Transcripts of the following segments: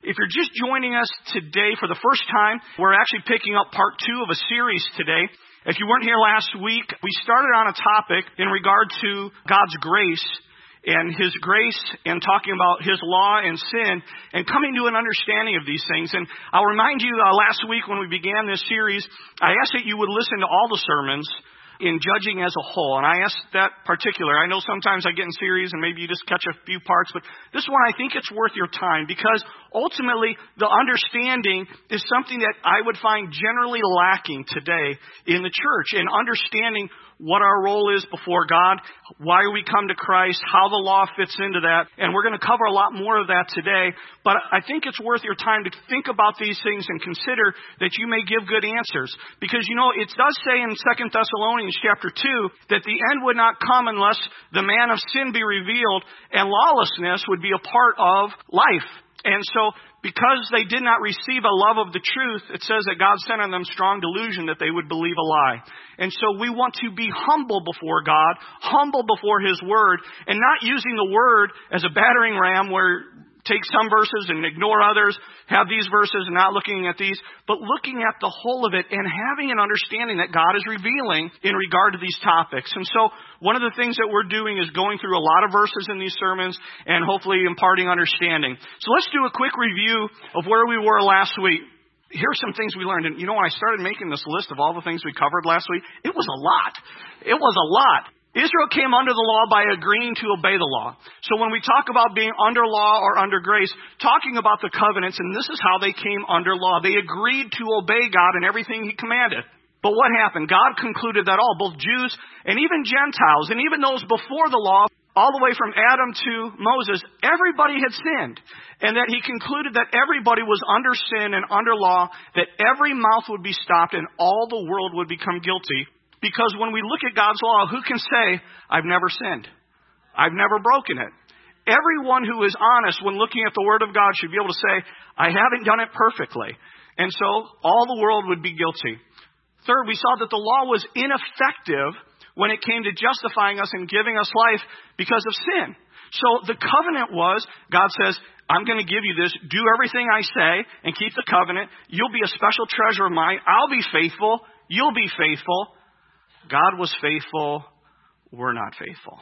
If you're just joining us today for the first time, we're actually picking up part 2 of a series today. If you weren't here last week, we started on a topic in regard to God's grace and His grace and talking about His law and sin and coming to an understanding of these things. And I'll remind you, last week when we began this series, I asked that you would listen to all the sermons in judging as a whole. And I asked that particular. I know sometimes I get in series and maybe you just catch a few parts, but this one I think it's worth your time because ultimately the understanding is something that I would find generally lacking today in the church, and understanding what our role is before God, why we come to Christ, how the law fits into that. And we're going to cover a lot more of that today. But I think it's worth your time to think about these things and consider that you may give good answers. Because, it does say in 2 Thessalonians chapter 2 that the end would not come unless the man of sin be revealed and lawlessness would be a part of life. And so, because they did not receive a love of the truth, it says that God sent on them strong delusion that they would believe a lie. And so we want to be humble before God, humble before His Word, and not using the Word as a battering ram where take some verses and ignore others, have these verses and not looking at these, but looking at the whole of it and having an understanding that God is revealing in regard to these topics. And so one of the things that we're doing is going through a lot of verses in these sermons and hopefully imparting understanding. So let's do a quick review of where we were last week. Here's some things we learned. And when I started making this list of all the things we covered last week, it was a lot. It was a lot. Israel came under the law by agreeing to obey the law. So when we talk about being under law or under grace, talking about the covenants, and this is how they came under law. They agreed to obey God in everything He commanded. But what happened? God concluded that all, both Jews and even Gentiles, and even those before the law, all the way from Adam to Moses, everybody had sinned. And that He concluded that everybody was under sin and under law, that every mouth would be stopped and all the world would become guilty. Because when we look at God's law, who can say, I've never sinned? I've never broken it. Everyone who is honest when looking at the Word of God should be able to say, I haven't done it perfectly. And so all the world would be guilty. Third, we saw that the law was ineffective when it came to justifying us and giving us life because of sin. So the covenant was, God says, I'm going to give you this. Do everything I say and keep the covenant. You'll be a special treasure of mine. I'll be faithful. You'll be faithful. God was faithful. We're not faithful.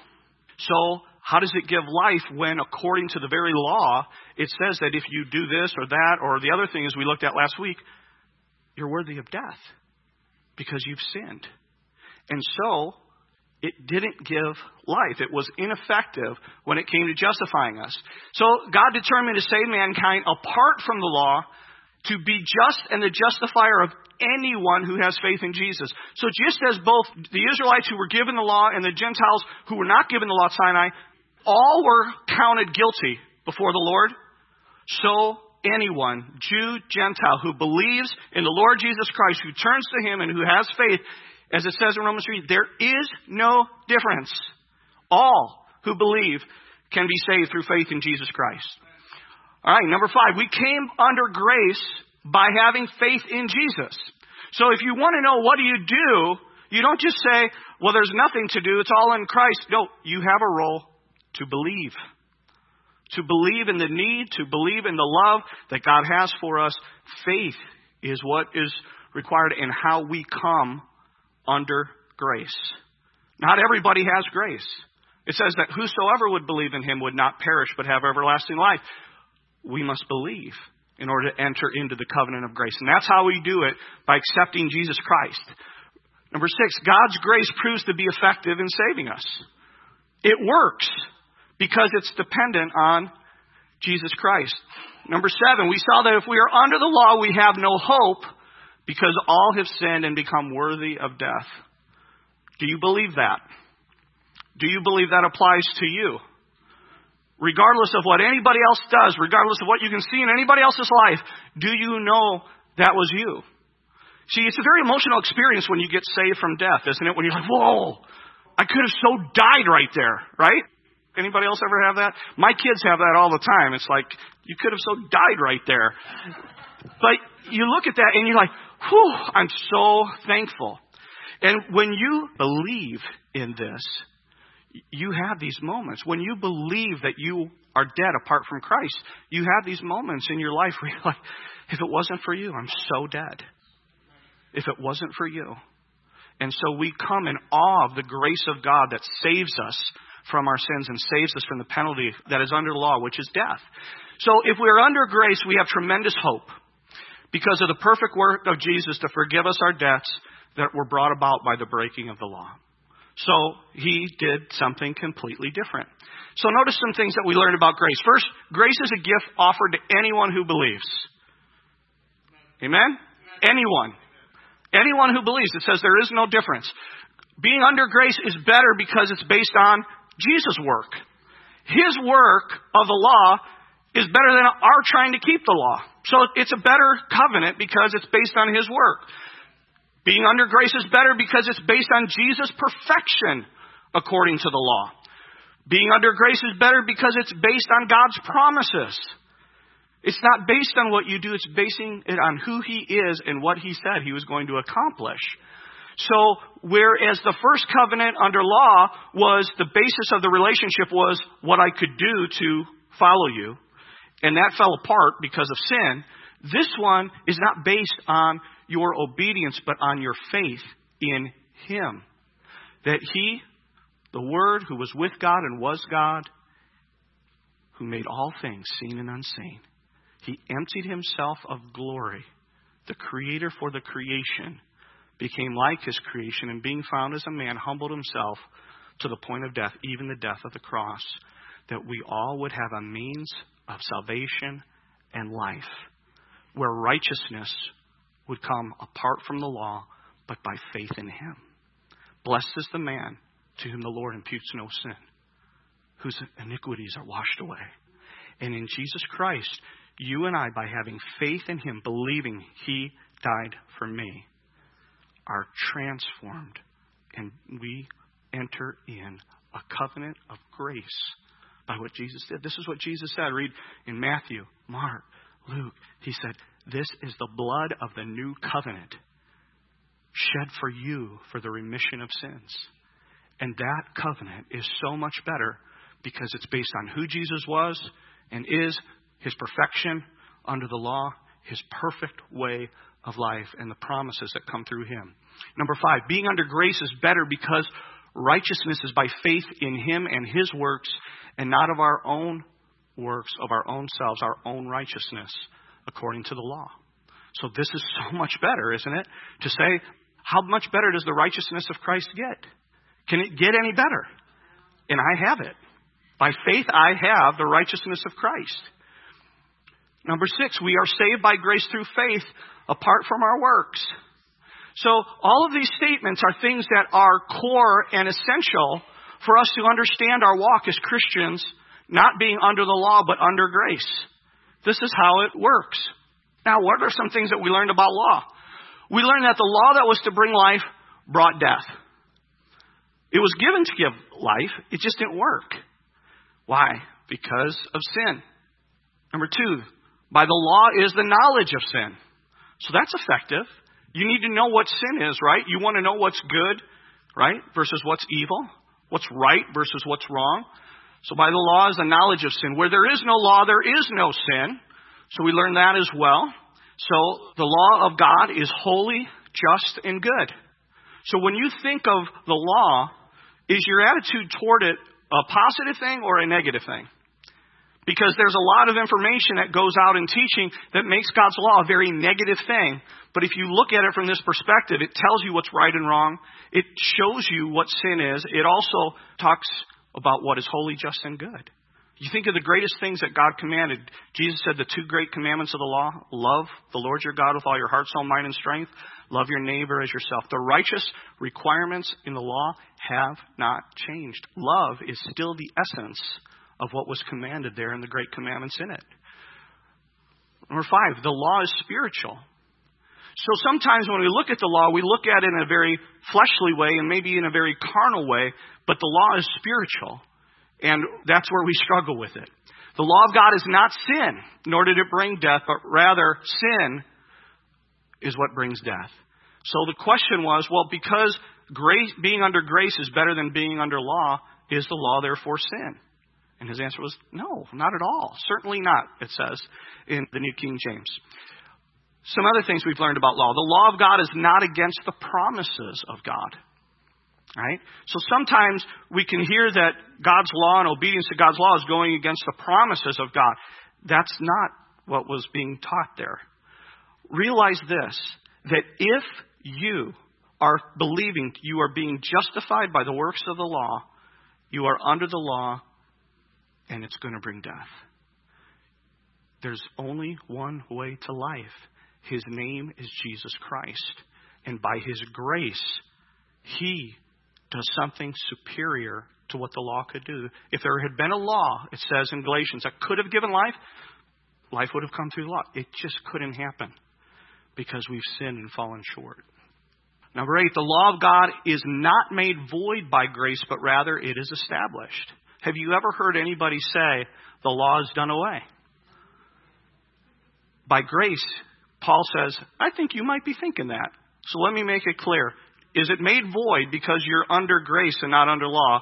So how does it give life when, according to the very law, it says that if you do this or that or the other thing as we looked at last week, you're worthy of death because you've sinned. And so it didn't give life. It was ineffective when it came to justifying us. So God determined to save mankind apart from the law to be just and the justifier of anyone who has faith in Jesus. So just as both the Israelites who were given the law and the Gentiles who were not given the law at Sinai, all were counted guilty before the Lord, so anyone, Jew, Gentile, who believes in the Lord Jesus Christ, who turns to Him and who has faith, as it says in Romans 3, there is no difference. All who believe can be saved through faith in Jesus Christ. All right, number 5, we came under grace by having faith in Jesus. So if you want to know what do, you don't just say, well, there's nothing to do, it's all in Christ. No, you have a role to believe. To believe in the need, to believe in the love that God has for us. Faith is what is required in how we come under grace. Not everybody has grace. It says that whosoever would believe in Him would not perish but have everlasting life. We must believe in order to enter into the covenant of grace. And that's how we do it, by accepting Jesus Christ. Number 6, God's grace proves to be effective in saving us. It works because it's dependent on Jesus Christ. Number 7, we saw that if we are under the law, we have no hope because all have sinned and become worthy of death. Do you believe that? Do you believe that applies to you? Regardless of what anybody else does, regardless of what you can see in anybody else's life, do you know that was you? See, it's a very emotional experience when you get saved from death, isn't it? When you're like, whoa, I could have so died right there, right? Anybody else ever have that? My kids have that all the time. It's like, you could have so died right there. But you look at that and you're like, whew, I'm so thankful. And when you believe in this, you have these moments when you believe that you are dead apart from Christ. You have these moments in your life where you're like, if it wasn't for you, I'm so dead. If it wasn't for you. And so we come in awe of the grace of God that saves us from our sins and saves us from the penalty that is under the law, which is death. So if we're under grace, we have tremendous hope because of the perfect work of Jesus to forgive us our debts that were brought about by the breaking of the law. So he did something completely different. So notice some things that we learned about grace. First, grace is a gift offered to anyone who believes. Amen? Anyone. Anyone who believes. It says there is no difference. Being under grace is better because it's based on Jesus' work. His work of the law is better than our trying to keep the law. So it's a better covenant because it's based on his work. Being under grace is better because it's based on Jesus' perfection according to the law. Being under grace is better because it's based on God's promises. It's not based on what you do. It's basing it on who he is and what he said he was going to accomplish. So whereas the first covenant under law was the basis of the relationship was what I could do to follow you, and that fell apart because of sin, this one is not based on your obedience, but on your faith in him. That he, the Word who was with God and was God, who made all things seen and unseen, he emptied himself of glory, the creator for the creation, became like his creation, and being found as a man, humbled himself to the point of death, even the death of the cross, that we all would have a means of salvation and life, where righteousness would come apart from the law, but by faith in him. Blessed is the man to whom the Lord imputes no sin, whose iniquities are washed away. And in Jesus Christ, you and I, by having faith in him, believing he died for me, are transformed, and we enter in a covenant of grace by what Jesus did. This is what Jesus said. Read in Matthew, Mark, Luke. He said, this is the blood of the new covenant shed for you for the remission of sins. And that covenant is so much better because it's based on who Jesus was and is, his perfection under the law, his perfect way of life, and the promises that come through him. Number 5, being under grace is better because righteousness is by faith in him and his works, and not of our own works, of our own selves, our own righteousness, according to the law. So this is so much better, isn't it? To say, how much better does the righteousness of Christ get? Can it get any better? And I have it. By faith, I have the righteousness of Christ. Number 6, we are saved by grace through faith apart from our works. So all of these statements are things that are core and essential for us to understand our walk as Christians, not being under the law, but under grace. This is how it works. Now, what are some things that we learned about law? We learned that the law that was to bring life brought death. It was given to give life. It just didn't work. Why? Because of sin. Number 2, by the law is the knowledge of sin. So that's effective. You need to know what sin is, right? You want to know what's good, right, versus what's evil, what's right versus what's wrong. So by the law is the knowledge of sin. Where there is no law, there is no sin. So we learn that as well. So the law of God is holy, just, and good. So when you think of the law, is your attitude toward it a positive thing or a negative thing? Because there's a lot of information that goes out in teaching that makes God's law a very negative thing. But if you look at it from this perspective, it tells you what's right and wrong. It shows you what sin is. It also talks about what is holy, just, and good. You think of the greatest things that God commanded. Jesus said the 2 great commandments of the law: love the Lord your God with all your heart, soul, mind, and strength. Love your neighbor as yourself. The righteous requirements in the law have not changed. Love is still the essence of what was commanded there in the great commandments in it. Number 5, the law is spiritual. So sometimes when we look at the law, we look at it in a very fleshly way and maybe in a very carnal way, but the law is spiritual. And that's where we struggle with it. The law of God is not sin, nor did it bring death, but rather sin is what brings death. So the question was, well, because grace, being under grace is better than being under law, is the law therefore sin? And his answer was, no, not at all. Certainly not, it says in the New King James. Some other things we've learned about law. The law of God is not against the promises of God. Right? So sometimes we can hear that God's law and obedience to God's law is going against the promises of God. That's not what was being taught there. Realize this, that if you are believing you are being justified by the works of the law, you are under the law, and it's going to bring death. There's only one way to life. His name is Jesus Christ. And by His grace, He does something superior to what the law could do. If there had been a law, it says in Galatians, that could have given life, life would have come through the law. It just couldn't happen because we've sinned and fallen short. Number 8, the law of God is not made void by grace, but rather it is established. Have you ever heard anybody say the law is done away? By grace, Paul says, I think you might be thinking that. So let me make it clear. Is it made void because you're under grace and not under law?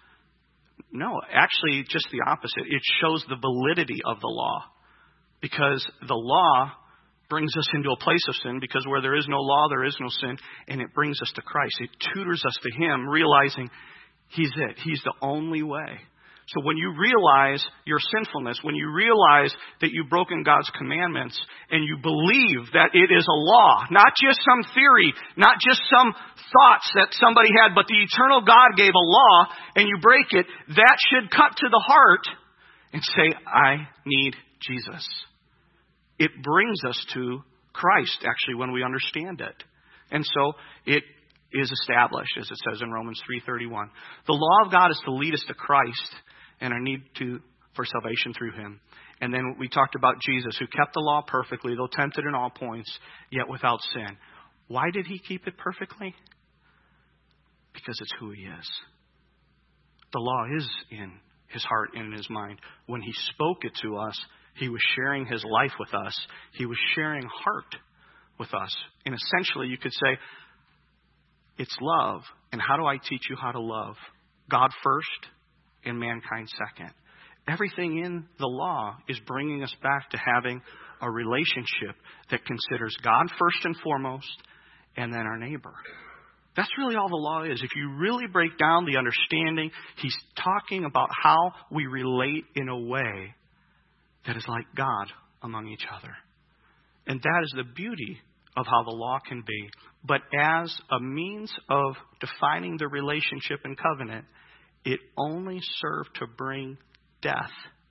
No, actually, just the opposite. It shows the validity of the law. Because the law brings us into a place of sin, because where there is no law, there is no sin, and it brings us to Christ. It tutors us to Him, realizing He's it. He's the only way. So when you realize your sinfulness, when you realize that you've broken God's commandments, and you believe that it is a law, not just some theory, not just some thoughts that somebody had, but the eternal God gave a law, and you break it, that should cut to the heart and say, I need Jesus. It brings us to Christ, actually, when we understand it. And so it is established, as it says in Romans 3:31. The law of God is to lead us to Christ and our need for salvation through Him. And then we talked about Jesus, who kept the law perfectly, though tempted in all points, yet without sin. Why did He keep it perfectly? Because it's who He is. The law is in His heart and in His mind. When He spoke it to us, He was sharing His life with us. He was sharing heart with us. And essentially, you could say, it's love. And how do I teach you how to love? God first and mankind second. Everything in the law is bringing us back to having a relationship that considers God first and foremost, and then our neighbor. That's really all the law is. If you really break down the understanding, He's talking about how we relate in a way that is like God among each other. And that is the beauty of how the law can be. But as a means of defining the relationship and covenant, it only served to bring death.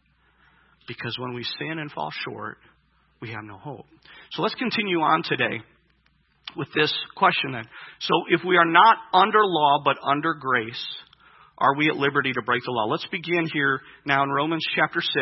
Because when we sin and fall short, we have no hope. So let's continue on today with this question then. So if we are not under law but under grace, are we at liberty to break the law? Let's begin here now in Romans chapter 6.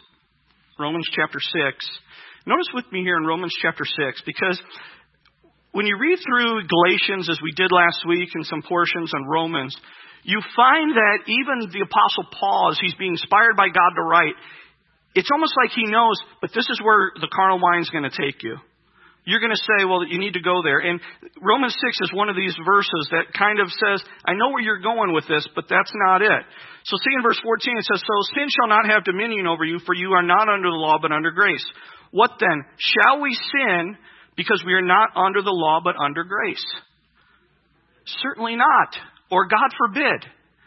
Romans chapter 6. Notice with me here in Romans chapter 6, because when you read through Galatians, as we did last week, and some portions on Romans, you find that even the Apostle Paul, as he's being inspired by God to write, it's almost like he knows, but this is where the carnal mind's going to take you. You're going to say, well, you need to go there. And Romans 6 is one of these verses that kind of says, I know where you're going with this, but that's not it. So see in verse 14, it says, so sin shall not have dominion over you, for you are not under the law, but under grace. What then? Shall we sin because we are not under the law, but under grace? Certainly not. Or God forbid.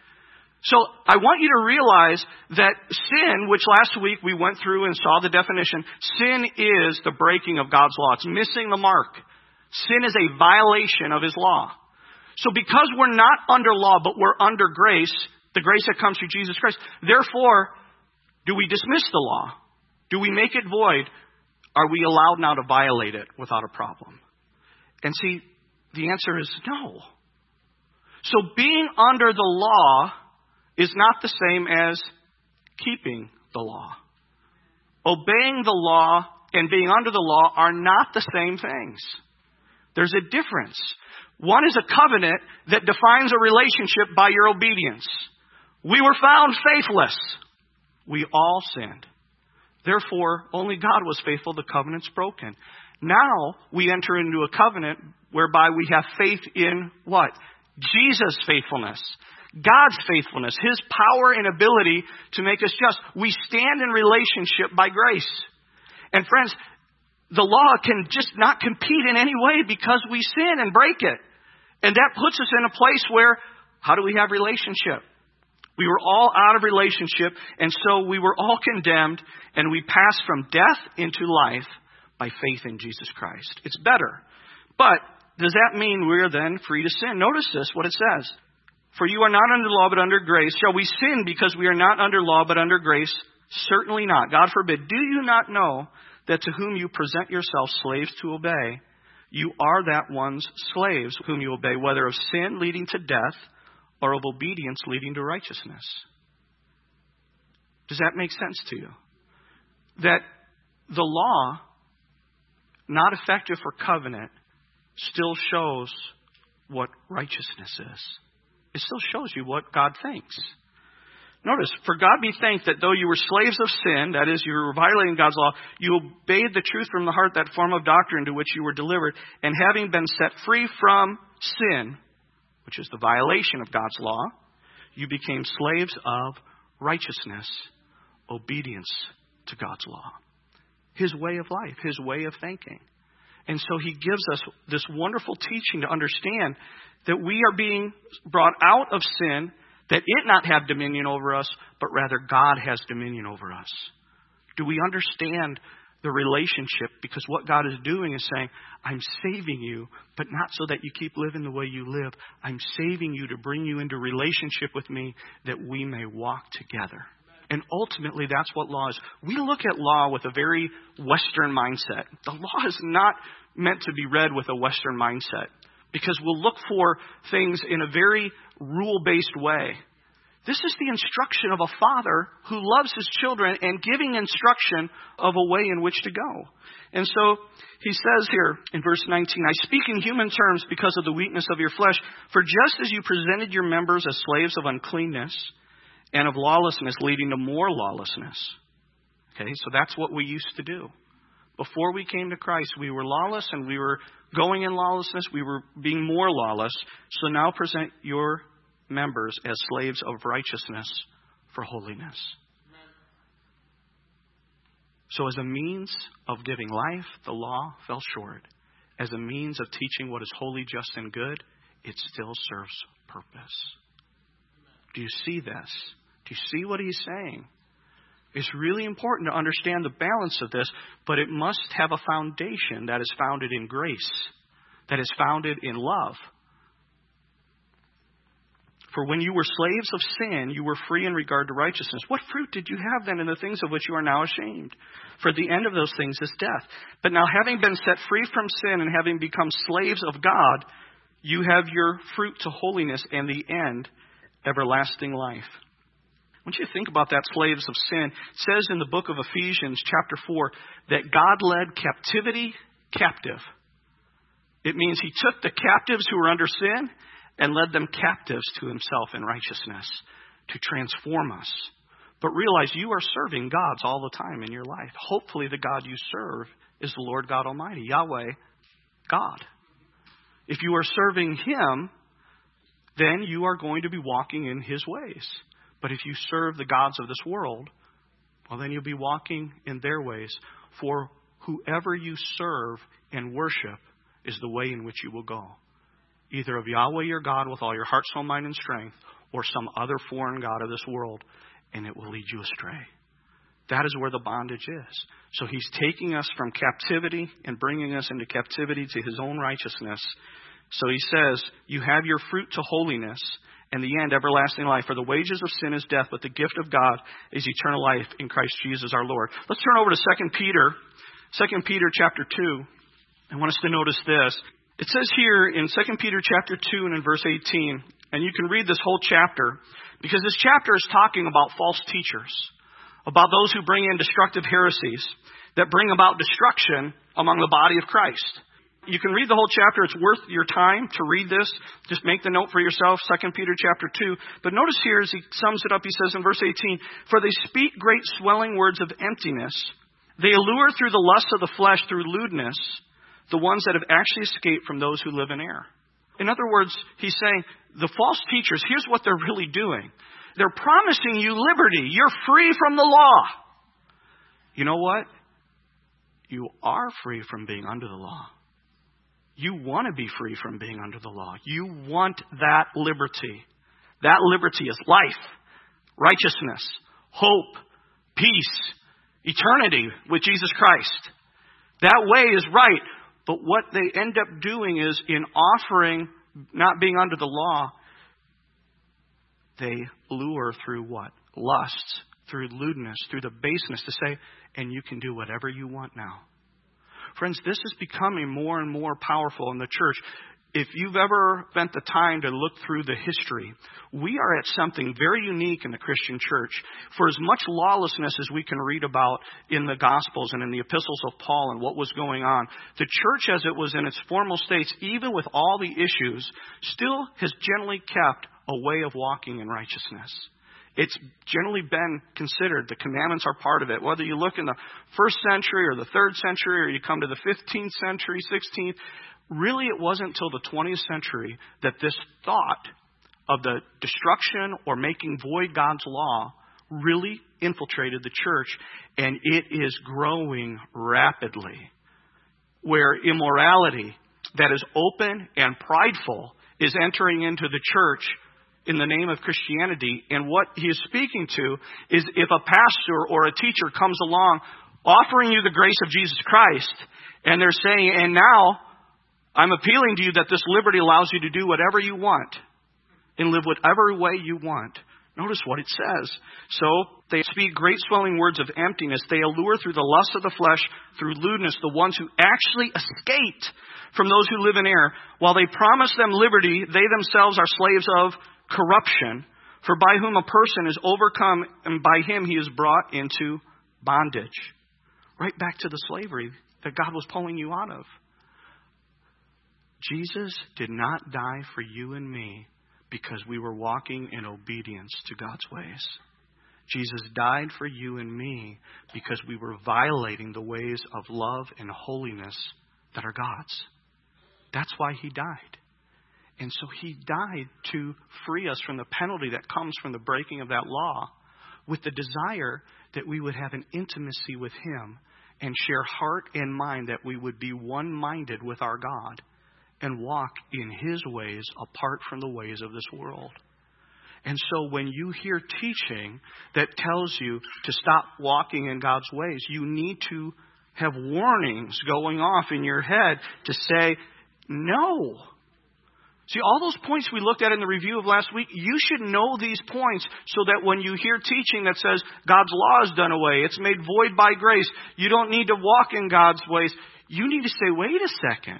So I want you to realize that sin, which last week we went through and saw the definition, sin is the breaking of God's law. It's missing the mark. Sin is a violation of His law. So because we're not under law, but we're under grace, the grace that comes through Jesus Christ, therefore, do we dismiss the law? Do we make it void? Are we allowed now to violate it without a problem? And see, the answer is no. So being under the law is not the same as keeping the law. Obeying the law and being under the law are not the same things. There's a difference. One is a covenant that defines a relationship by your obedience. We were found faithless. We all sinned. Therefore, only God was faithful. The covenant's broken. Now we enter into a covenant whereby we have faith in what? Jesus' faithfulness. God's faithfulness, His power and ability to make us just. We stand in relationship by grace. And friends, the law can just not compete in any way because we sin and break it. And that puts us in a place where, how do we have relationship? We were all out of relationship, and so we were all condemned, and we passed from death into life by faith in Jesus Christ. It's better. But does that mean we're then free to sin? Notice this, what it says. For you are not under law, but under grace. Shall we sin because we are not under law, but under grace? Certainly not. God forbid. Do you not know that to whom you present yourselves slaves to obey, you are that one's slaves whom you obey, whether of sin leading to death or of obedience leading to righteousness? Does that make sense to you? That the law, not effective for covenant, still shows what righteousness is. It still shows you what God thinks. Notice, for God be thanked that though you were slaves of sin, that is, you were violating God's law, you obeyed the truth from the heart, that form of doctrine to which you were delivered, and having been set free from sin, which is the violation of God's law, you became slaves of righteousness, obedience to God's law. His way of life, His way of thinking. And so He gives us this wonderful teaching to understand that we are being brought out of sin, that it not have dominion over us, but rather God has dominion over us. Do we understand the relationship? Because what God is doing is saying, I'm saving you, but not so that you keep living the way you live. I'm saving you to bring you into relationship with me that we may walk together. And ultimately, that's what law is. We look at law with a very Western mindset. The law is not meant to be read with a Western mindset, because we'll look for things in a very rule-based way. This is the instruction of a father who loves his children and giving instruction of a way in which to go. And so he says here in verse 19, I speak in human terms because of the weakness of your flesh. For just as you presented your members as slaves of uncleanness and of lawlessness, leading to more lawlessness. Okay, so that's what we used to do. Before we came to Christ, we were lawless and we were going in lawlessness. We were being more lawless. So now present your members as slaves of righteousness for holiness. So as a means of giving life, the law fell short. As a means of teaching what is holy, just, and good, it still serves purpose. Do you see this? Do you see what he's saying? It's really important to understand the balance of this, but it must have a foundation that is founded in grace, that is founded in love. For when you were slaves of sin, you were free in regard to righteousness. What fruit did you have then in the things of which you are now ashamed? For the end of those things is death. But now having been set free from sin and having become slaves of God, you have your fruit to holiness and the end, everlasting life. I want you to think about that, slaves of sin. It says in the book of Ephesians chapter 4 that God led captivity captive. It means He took the captives who were under sin and led them captives to Himself in righteousness to transform us. But realize you are serving gods all the time in your life. Hopefully the God you serve is the Lord God Almighty, Yahweh, God. If you are serving Him, then you are going to be walking in His ways. But if you serve the gods of this world, well, then you'll be walking in their ways. For whoever you serve and worship is the way in which you will go. Either of Yahweh your God with all your heart, soul, mind, and strength, or some other foreign god of this world, and it will lead you astray. That is where the bondage is. So He's taking us from captivity and bringing us into captivity to His own righteousness. So He says, you have your fruit to holiness, and the end, everlasting life. For the wages of sin is death, but the gift of God is eternal life in Christ Jesus our Lord. Let's turn over to 2 Peter. 2 Peter chapter 2. I want us to notice this. It says here in 2 Peter chapter 2 and in verse 18, and you can read this whole chapter, because this chapter is talking about false teachers, about those who bring in destructive heresies that bring about destruction among the body of Christ. You can read the whole chapter. It's worth your time to read this. Just make the note for yourself, 2 Peter chapter 2. But notice here as he sums it up, he says in verse 18, for they speak great swelling words of emptiness. They allure through the lusts of the flesh, through lewdness, the ones that have actually escaped from those who live in error. In other words, he's saying the false teachers, here's what they're really doing. They're promising you liberty. You're free from the law. You know what? You are free from being under the law. You want to be free from being under the law. You want that liberty. That liberty is life, righteousness, hope, peace, eternity with Jesus Christ. That way is right. But what they end up doing is, in offering not being under the law, they lure through what? Lusts, through lewdness, through the baseness to say, and you can do whatever you want now. Friends, this is becoming more and more powerful in the church. If you've ever spent the time to look through the history, we are at something very unique in the Christian church. For as much lawlessness as we can read about in the Gospels and in the epistles of Paul and what was going on, the church as it was in its formal states, even with all the issues, still has generally kept a way of walking in righteousness. It's generally been considered, the commandments are part of it. Whether you look in the 1st century or the 3rd century or you come to the 15th century, 16th, really it wasn't until the 20th century that this thought of the destruction or making void God's law really infiltrated the church, and it is growing rapidly. Where immorality that is open and prideful is entering into the church in the name of Christianity. And what he is speaking to is if a pastor or a teacher comes along offering you the grace of Jesus Christ, and they're saying, and now I'm appealing to you that this liberty allows you to do whatever you want and live whatever way you want. Notice what it says. So they speak great swelling words of emptiness. They allure through the lust of the flesh, through lewdness, the ones who actually escaped from those who live in error. While they promise them liberty, they themselves are slaves of corruption. For by whom a person is overcome, and by him he is brought into bondage. Right back to the slavery that God was pulling you out of. Jesus did not die for you and me because we were walking in obedience to God's ways. Jesus died for you and me because we were violating the ways of love and holiness that are God's. That's why he died. And so he died to free us from the penalty that comes from the breaking of that law, with the desire that we would have an intimacy with him and share heart and mind, that we would be one-minded with our God and walk in his ways apart from the ways of this world. And so when you hear teaching that tells you to stop walking in God's ways, you need to have warnings going off in your head to say, no. See, all those points we looked at in the review of last week, you should know these points so that when you hear teaching that says God's law is done away, it's made void by grace, you don't need to walk in God's ways, you need to say, wait a second.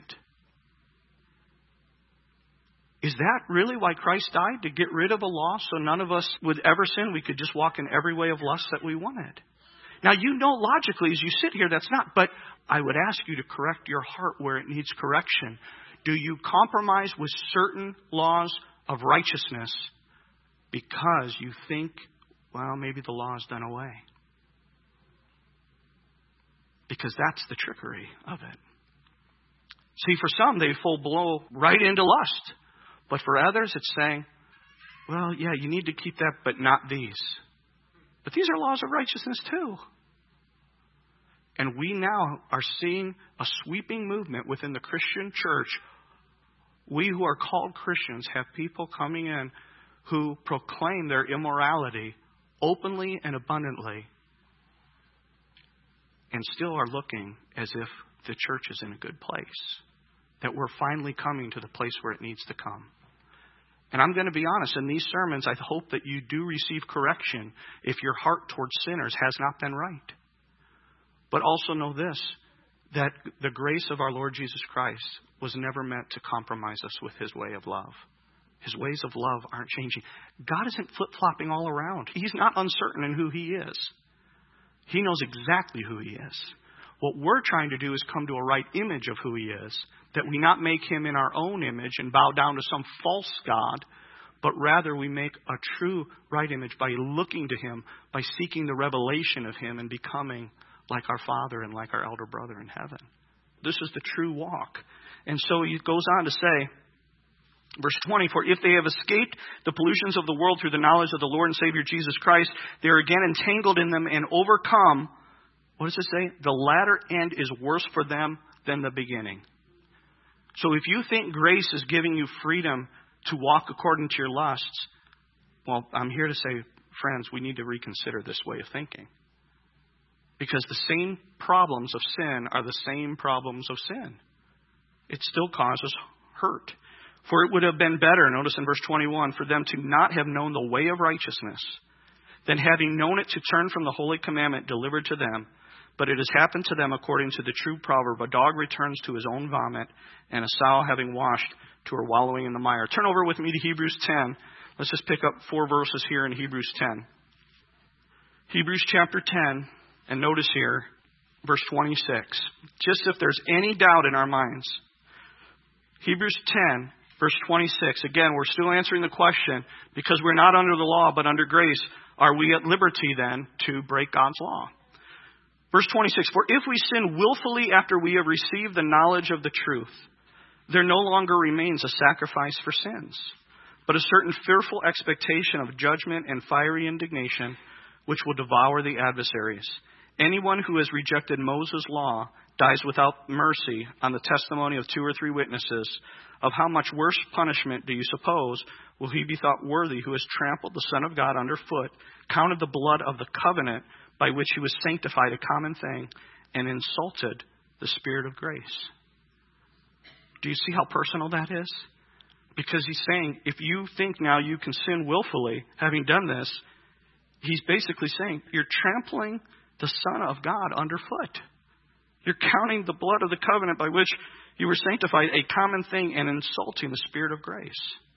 Is that really why Christ died? To get rid of a law so none of us would ever sin? We could just walk in every way of lust that we wanted. Now, you know logically as you sit here that's not, but I would ask you to correct your heart where it needs correction. Do you compromise with certain laws of righteousness because you think, well, maybe the law is done away? Because that's the trickery of it. See, for some, they full blow right into lust. But for others, it's saying, well, yeah, you need to keep that, but not these. But these are laws of righteousness too. And we now are seeing a sweeping movement within the Christian church. We who are called Christians have people coming in who proclaim their immorality openly and abundantly, and still are looking as if the church is in a good place, that we're finally coming to the place where it needs to come. And I'm going to be honest, in these sermons, I hope that you do receive correction if your heart towards sinners has not been right. But also know this, that the grace of our Lord Jesus Christ was never meant to compromise us with his way of love. His ways of love aren't changing. God isn't flip-flopping all around. He's not uncertain in who he is. He knows exactly who he is. What we're trying to do is come to a right image of who he is, that we not make him in our own image and bow down to some false god, but rather we make a true right image by looking to him, by seeking the revelation of him and becoming like our Father and like our elder brother in heaven. This is the true walk. And so he goes on to say, Verse 20, for if they have escaped the pollutions of the world through the knowledge of the Lord and Savior Jesus Christ, they are again entangled in them and overcome. What does it say? The latter end is worse for them than the beginning. So if you think grace is giving you freedom to walk according to your lusts, well, I'm here to say, friends, we need to reconsider this way of thinking. Because the same problems of sin are the same problems of sin. It still causes hurt. For it would have been better, notice in verse 21, for them to not have known the way of righteousness, than having known it to turn from the holy commandment delivered to them. But it has happened to them according to the true proverb, a dog returns to his own vomit, and a sow having washed to her wallowing in the mire. Turn over with me to Hebrews 10. Let's just pick up 4 verses here in Hebrews 10. Hebrews chapter 10, and notice here, verse 26. Just if there's any doubt in our minds. Hebrews 10, verse 26. Again, we're still answering the question, because we're not under the law but under grace, are we at liberty then to break God's law? Verse 26, for if we sin willfully after we have received the knowledge of the truth, there no longer remains a sacrifice for sins, but a certain fearful expectation of judgment and fiery indignation, which will devour the adversaries. Anyone who has rejected Moses' law dies without mercy on the testimony of 2 or 3 witnesses. Of how much worse punishment do you suppose will he be thought worthy who has trampled the Son of God underfoot, counted the blood of the covenant by which he was sanctified a common thing, and insulted the Spirit of grace? Do you see how personal that is? Because he's saying, if you think now you can sin willfully, having done this, he's basically saying, you're trampling the Son of God underfoot. You're counting the blood of the covenant by which you were sanctified a common thing and insulting the Spirit of grace.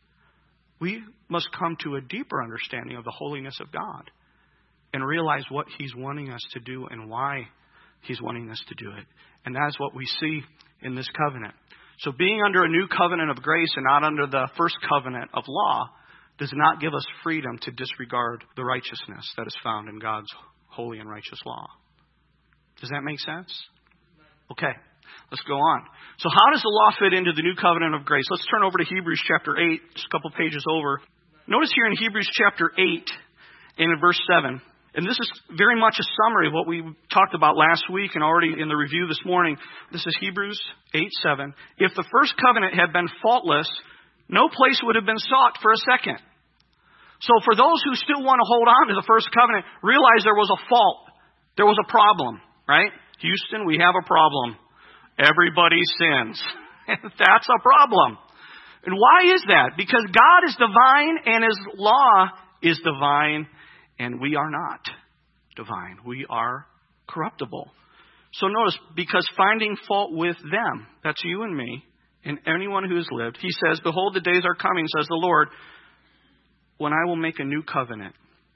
We must come to a deeper understanding of the holiness of God and realize what he's wanting us to do and why he's wanting us to do it. And that's what we see in this covenant. So being under a new covenant of grace and not under the first covenant of law does not give us freedom to disregard the righteousness that is found in God's holy and righteous law. Does that make sense? Okay, let's go on. So how does the law fit into the new covenant of grace? Let's turn over to Hebrews chapter 8, just a couple pages over. Notice here in Hebrews chapter 8 and in verse 7, and this is very much a summary of what we talked about last week and already in the review this morning. This is Hebrews 8:7. If the first covenant had been faultless, no place would have been sought for a second. So for those who still want to hold on to the first covenant, realize there was a fault. There was a problem, right? Houston, we have a problem. Everybody sins. That's a problem. And why is that? Because God is divine and his law is divine, and we are not divine. We are corruptible. So notice, because finding fault with them, that's you and me, and anyone who has lived, he says, behold, the days are coming, says the Lord, when I will make a new covenant.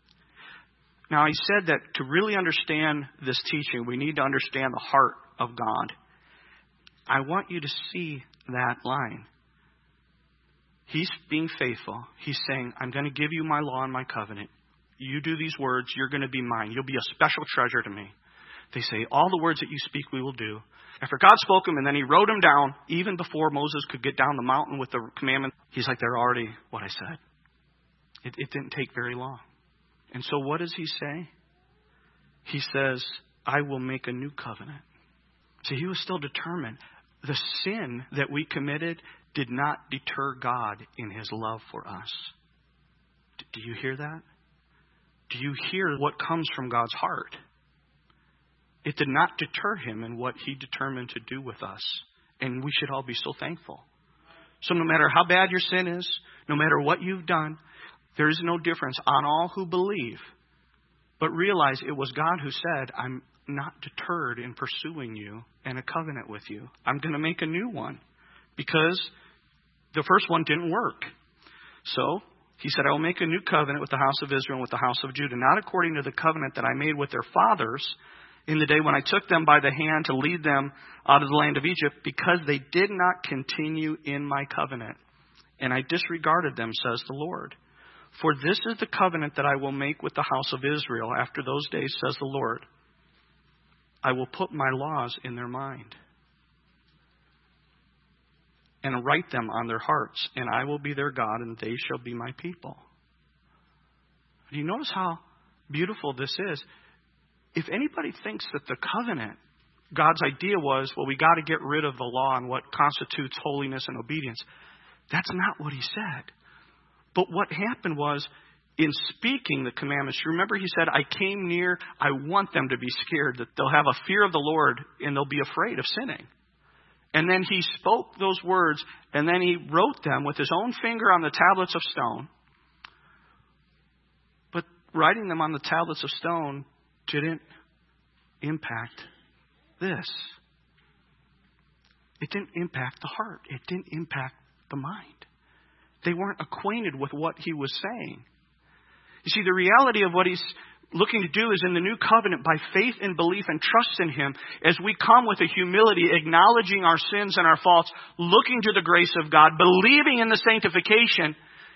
Now, he said that to really understand this teaching, we need to understand the heart of God. I want you to see that line. He's being faithful. He's saying, I'm going to give you my law and my covenant. You do these words, you're going to be mine. You'll be a special treasure to me. They say, all the words that you speak, we will do. After God spoke them, and then he wrote them down, even before Moses could get down the mountain with the commandment, he's like, they're already what I said. It didn't take very long. And so what does he say? He says, I will make a new covenant. See, he was still determined. The sin that we committed did not deter God in his love for us. Do you hear that? Do you hear what comes from God's heart? It did not deter him in what he determined to do with us. And we should all be so thankful. So no matter how bad your sin is, no matter what you've done, there is no difference on all who believe. But realize it was God who said, I'm not deterred in pursuing you and a covenant with you. I'm going to make a new one because the first one didn't work. So he said, I will make a new covenant with the house of Israel and with the house of Judah, not according to the covenant that I made with their fathers in the day when I took them by the hand to lead them out of the land of Egypt, because they did not continue in my covenant, and I disregarded them, says the Lord. For this is the covenant that I will make with the house of Israel after those days, says the Lord. I will put my laws in their mind. and write them on their hearts, and I will be their God, and they shall be my people. Do you notice how beautiful this is? If anybody thinks that the covenant, God's idea was, well, we got to get rid of the law and what constitutes holiness and obedience, that's not what he said. But what happened was, in speaking the commandments, you remember he said, I came near, I want them to be scared, that they'll have a fear of the Lord and they'll be afraid of sinning. And then he spoke those words, and then he wrote them with his own finger on the tablets of stone. But writing them on the tablets of stone didn't impact this. It didn't impact the heart. It didn't impact the mind. They weren't acquainted with what he was saying. You see, the reality of what he's looking to do is in the new covenant, by faith and belief and trust in him, as we come with a humility, acknowledging our sins and our faults, looking to the grace of God, believing in the sanctification,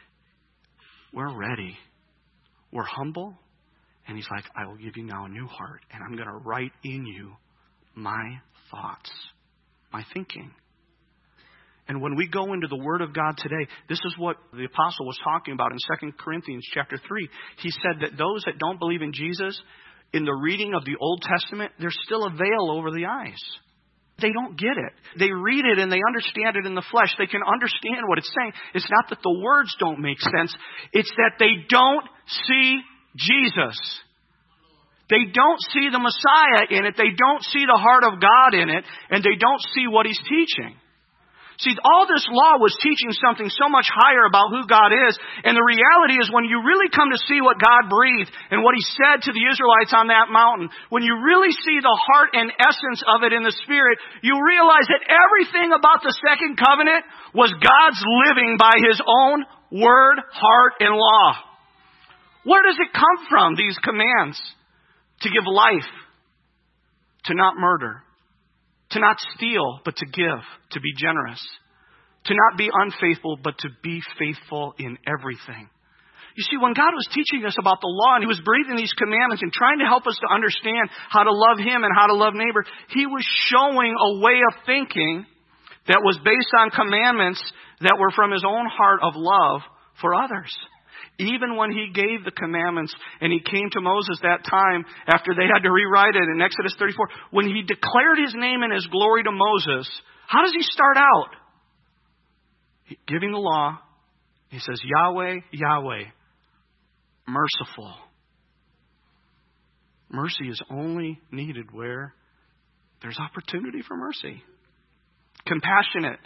we're ready. We're humble. And he's like, I will give you now a new heart, and I'm going to write in you my thoughts, my thinking. And when we go into the Word of God today, this is what the apostle was talking about in 2 Corinthians chapter 3. He said that those that don't believe in Jesus, in the reading of the Old Testament, there's still a veil over the eyes. They don't get it. They read it and they understand it in the flesh. They can understand what it's saying. It's not that the words don't make sense. It's that they don't see Jesus. They don't see the Messiah in it. They don't see the heart of God in it. And they don't see what he's teaching. See, all this law was teaching something so much higher about who God is. And the reality is when you really come to see what God breathed and what he said to the Israelites on that mountain, when you really see the heart and essence of it in the Spirit, you realize that everything about the second covenant was God's living by his own word, heart, and law. Where does it come from, these commands? To give life, to not murder, to not steal, but to give, to be generous, to not be unfaithful, but to be faithful in everything. You see, when God was teaching us about the law and he was breathing these commandments and trying to help us to understand how to love him and how to love neighbor, he was showing a way of thinking that was based on commandments that were from his own heart of love for others. Even when he gave the commandments and he came to Moses that time after they had to rewrite it in Exodus 34, when he declared his name and his glory to Moses, how does he start out? Giving the law, he says, Yahweh, Yahweh, merciful. Mercy is only needed where there's opportunity for mercy. Compassionate.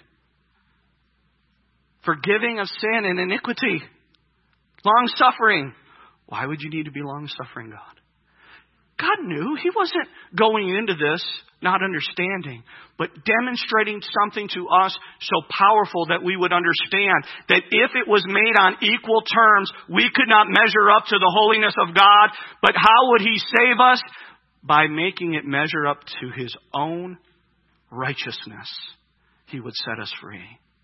Forgiving of sin and iniquity. Long-suffering. Why would you need to be long-suffering, God? God knew. He wasn't going into this not understanding, but demonstrating something to us so powerful that we would understand that if it was made on equal terms, we could not measure up to the holiness of God. But how would he save us? By making it measure up to his own righteousness. He would set us free.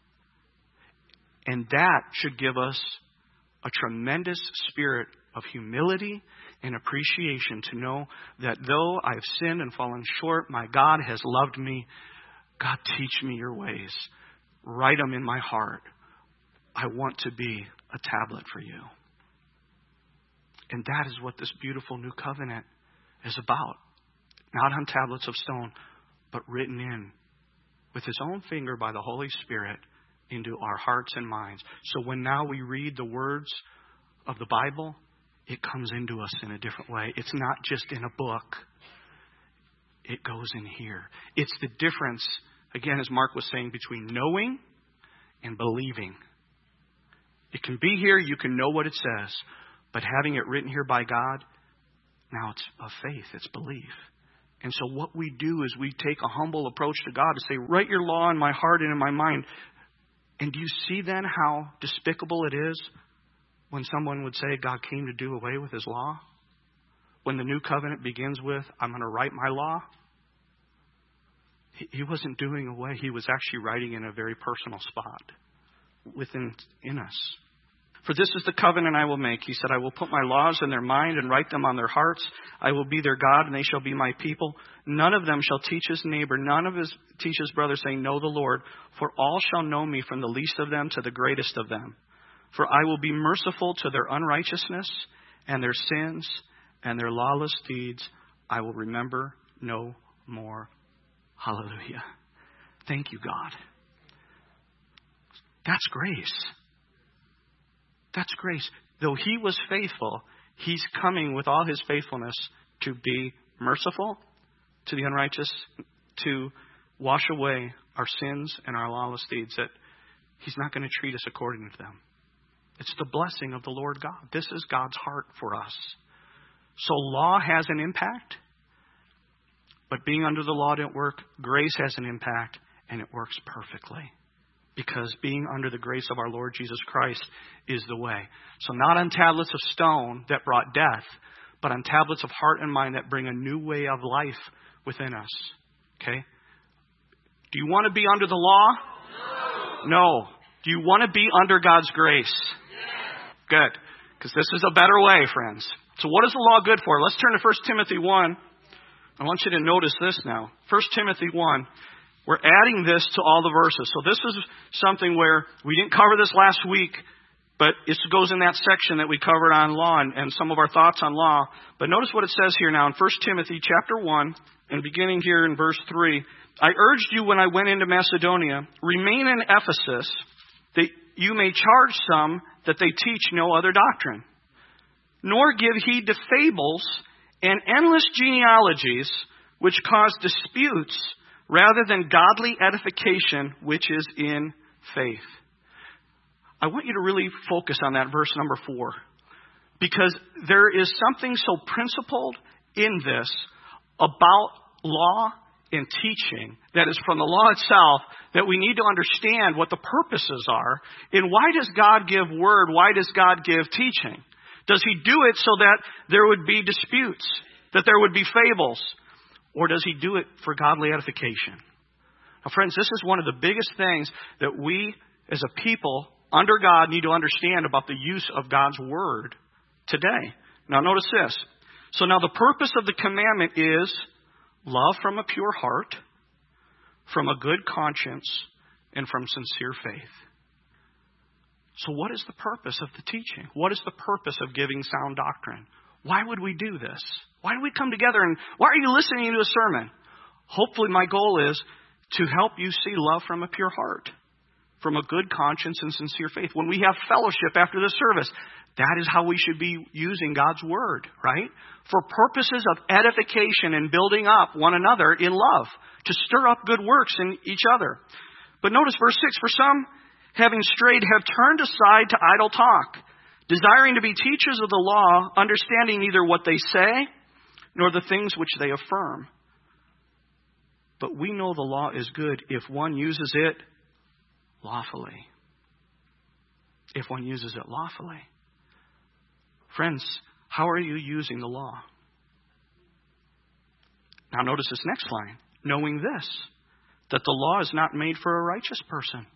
And that should give us a tremendous spirit of humility and appreciation to know that though I've sinned and fallen short, my God has loved me. God, teach me your ways. Write them in my heart. I want to be a tablet for you. And that is what this beautiful new covenant is about. Not on tablets of stone, but written in with his own finger by the Holy Spirit into our hearts and minds. So when now we read the words of the Bible, it comes into us in a different way. It's not just in a book. It goes in here. It's the difference, again, as Mark was saying, between knowing and believing. It can be here. You can know what it says. But having it written here by God, now it's of faith. It's belief. And so what we do is we take a humble approach to God to say, write your law in my heart and in my mind. And do you see then how despicable it is when someone would say God came to do away with his law? When the new covenant begins with, I'm going to write my law. He wasn't doing away. He was actually writing in a very personal spot in us. For this is the covenant I will make. He said, I will put my laws in their mind and write them on their hearts. I will be their God, and they shall be my people. None of them shall teach his neighbor, teach his brother, saying, know the Lord. For all shall know me, from the least of them to the greatest of them. For I will be merciful to their unrighteousness and their sins and their lawless deeds. I will remember no more. Hallelujah. Thank you, God. That's grace. That's grace. Though he was faithful, he's coming with all his faithfulness to be merciful to the unrighteous, to wash away our sins and our lawless deeds, that he's not going to treat us according to them. It's the blessing of the Lord God. This is God's heart for us. So law has an impact, but being under the law didn't work. Grace has an impact, and it works perfectly. Because being under the grace of our Lord Jesus Christ is the way. So not on tablets of stone that brought death, but on tablets of heart and mind that bring a new way of life within us. Okay? Do you want to be under the law? No. Do you want to be under God's grace? Good. Because this is a better way, friends. So what is the law good for? Let's turn to 1 Timothy 1. I want you to notice this now. 1 Timothy 1. We're adding this to all the verses. So this is something where we didn't cover this last week, but it goes in that section that we covered on law and some of our thoughts on law. But notice what it says here now in 1 Timothy chapter 1, and beginning here in verse 3. I urged you when I went into Macedonia, remain in Ephesus, that you may charge some that they teach no other doctrine, nor give heed to fables and endless genealogies which cause disputes, rather than godly edification, which is in faith. I want you to really focus on that verse number 4. Because there is something so principled in this about law and teaching that is from the law itself that we need to understand what the purposes are. And why does God give word? Why does God give teaching? Does he do it so that there would be disputes, that there would be fables? Or does he do it for godly edification? Now, friends, this is one of the biggest things that we as a people under God need to understand about the use of God's word today. Now, notice this. So now the purpose of the commandment is love from a pure heart, from a good conscience, and from sincere faith. So what is the purpose of the teaching? What is the purpose of giving sound doctrine? Why would we do this? Why do we come together and why are you listening to a sermon? Hopefully my goal is to help you see love from a pure heart, from a good conscience and sincere faith. When we have fellowship after the service, that is how we should be using God's word, right? For purposes of edification and building up one another in love, to stir up good works in each other. But notice verse 6, for some, having strayed, have turned aside to idle talk, desiring to be teachers of the law, understanding neither what they say nor the things which they affirm. But we know the law is good if one uses it lawfully. If one uses it lawfully. Friends, how are you using the law? Now notice this next line. Knowing this, that the law is not made for a righteous person.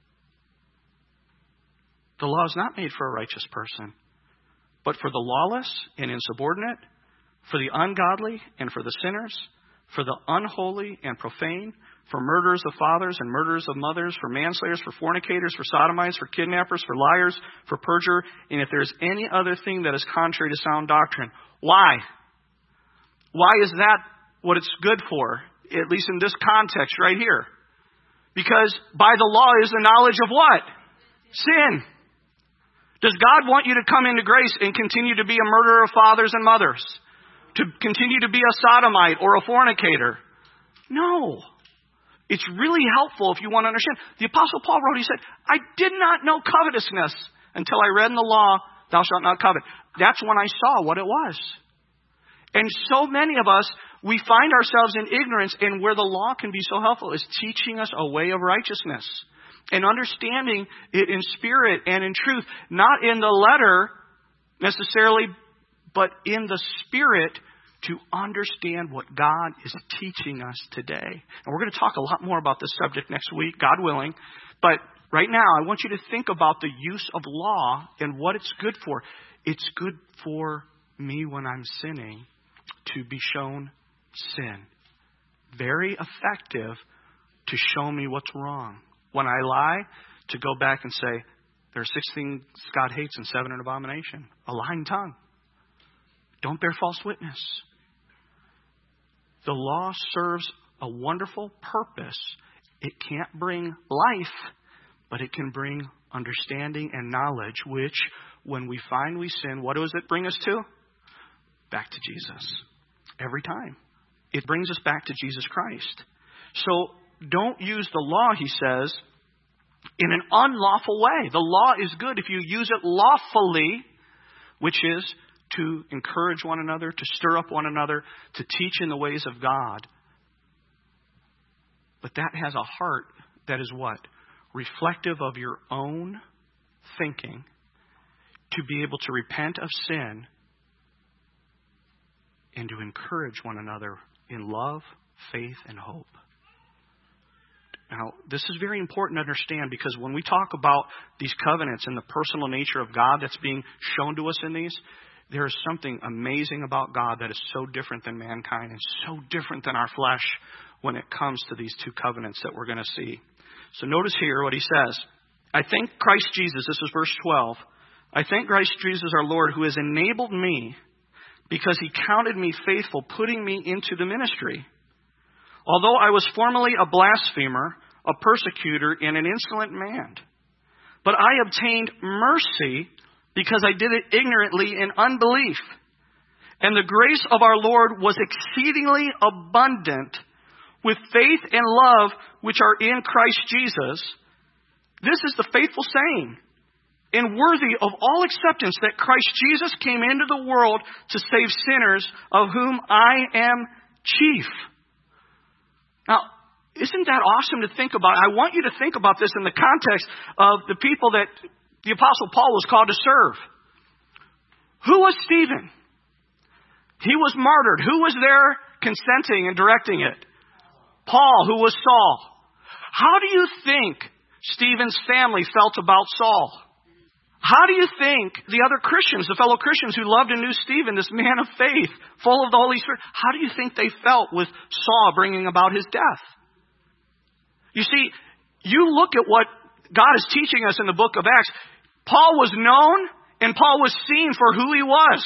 The law is not made for a righteous person, but for the lawless and insubordinate, for the ungodly and for the sinners, for the unholy and profane, for murderers of fathers and murderers of mothers, for manslayers, for fornicators, for sodomites, for kidnappers, for liars, for perjurers, and if there is any other thing that is contrary to sound doctrine. Why? Why is that what it's good for? At least in this context right here. Because by the law is the knowledge of what? Sin. Does God want you to come into grace and continue to be a murderer of fathers and mothers? To continue to be a sodomite or a fornicator? No. It's really helpful if you want to understand. The Apostle Paul wrote, he said, I did not know covetousness until I read in the law, thou shalt not covet. That's when I saw what it was. And so many of us, we find ourselves in ignorance, and where the law can be so helpful is teaching us a way of righteousness. And understanding it in spirit and in truth, not in the letter necessarily, but in the spirit, to understand what God is teaching us today. And we're going to talk a lot more about this subject next week, God willing. But right now, I want you to think about the use of law and what it's good for. It's good for me when I'm sinning to be shown sin. Very effective to show me what's wrong. When I lie, to go back and say, there are 6 things God hates and 7 an abomination. A lying tongue. Don't bear false witness. The law serves a wonderful purpose. It can't bring life, but it can bring understanding and knowledge, which, when we find we sin, what does it bring us to? Back to Jesus. Every time. It brings us back to Jesus Christ. So don't use the law, he says, in an unlawful way. The law is good if you use it lawfully, which is to encourage one another, to stir up one another, to teach in the ways of God. But that has a heart that is what? Reflective of your own thinking, to be able to repent of sin and to encourage one another in love, faith, and hope. Now, this is very important to understand, because when we talk about these covenants and the personal nature of God that's being shown to us in these, there is something amazing about God that is so different than mankind and so different than our flesh when it comes to these 2 covenants that we're going to see. So notice here what he says. I thank Christ Jesus, this is verse 12. I thank Christ Jesus our Lord, who has enabled me because he counted me faithful, putting me into the ministry. Although I was formerly a blasphemer, a persecutor, and an insolent man. But I obtained mercy because I did it ignorantly in unbelief. And the grace of our Lord was exceedingly abundant with faith and love which are in Christ Jesus. This is the faithful saying, and worthy of all acceptance, that Christ Jesus came into the world to save sinners, of whom I am chief. Now, isn't that awesome to think about? I want you to think about this in the context of the people that the Apostle Paul was called to serve. Who was Stephen? He was martyred. Who was there consenting and directing it? Paul, who was Saul. How do you think Stephen's family felt about Saul? How do you think the other Christians, the fellow Christians who loved and knew Stephen, this man of faith, full of the Holy Spirit, how do you think they felt with Saul bringing about his death? You see, you look at what God is teaching us in the book of Acts. Paul was known and Paul was seen for who he was.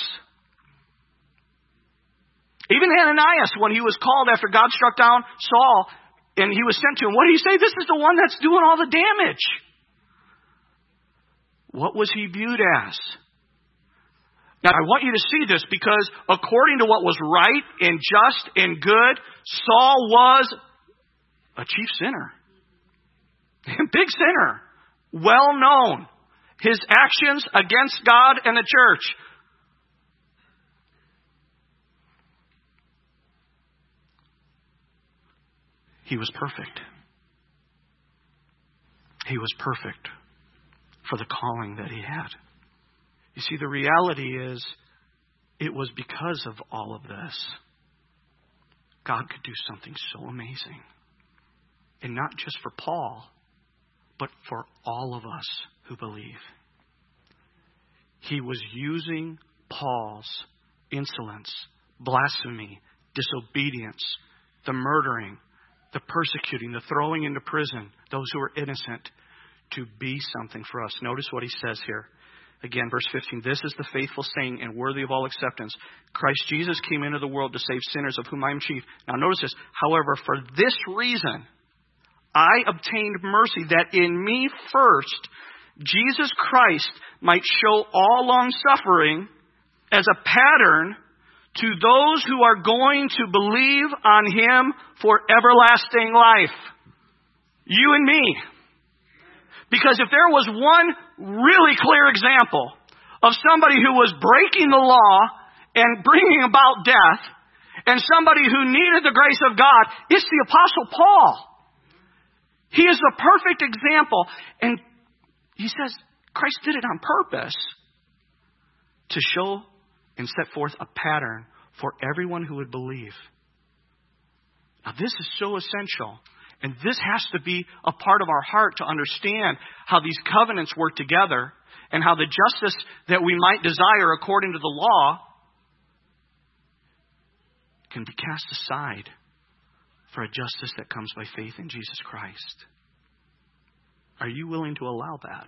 Even Ananias, when he was called after God struck down Saul and he was sent to him, what did he say? This is the one that's doing all the damage. What was he viewed as? Now, I want you to see this, because according to what was right and just and good, Saul was a chief sinner. Big sinner. Well known. His actions against God and the church. He was perfect. He was perfect for the calling that he had. You see, the reality is, it was because of all of this, God could do something so amazing. And not just for Paul, but for all of us who believe. He was using Paul's insolence, blasphemy, disobedience, the murdering, the persecuting, the throwing into prison, those who were innocent, to be something for us. Notice what he says here. Again, verse 15, this is the faithful saying and worthy of all acceptance. Christ Jesus came into the world to save sinners, of whom I am chief. Now notice this. However, for this reason, I obtained mercy, that in me first, Jesus Christ might show all long suffering as a pattern to those who are going to believe on him for everlasting life. You and me. Because if there was one really clear example of somebody who was breaking the law and bringing about death, and somebody who needed the grace of God, it's the Apostle Paul. He is the perfect example. And he says Christ did it on purpose to show and set forth a pattern for everyone who would believe. Now, this is so essential. And this has to be a part of our heart to understand how these covenants work together and how the justice that we might desire according to the law can be cast aside for a justice that comes by faith in Jesus Christ. Are you willing to allow that?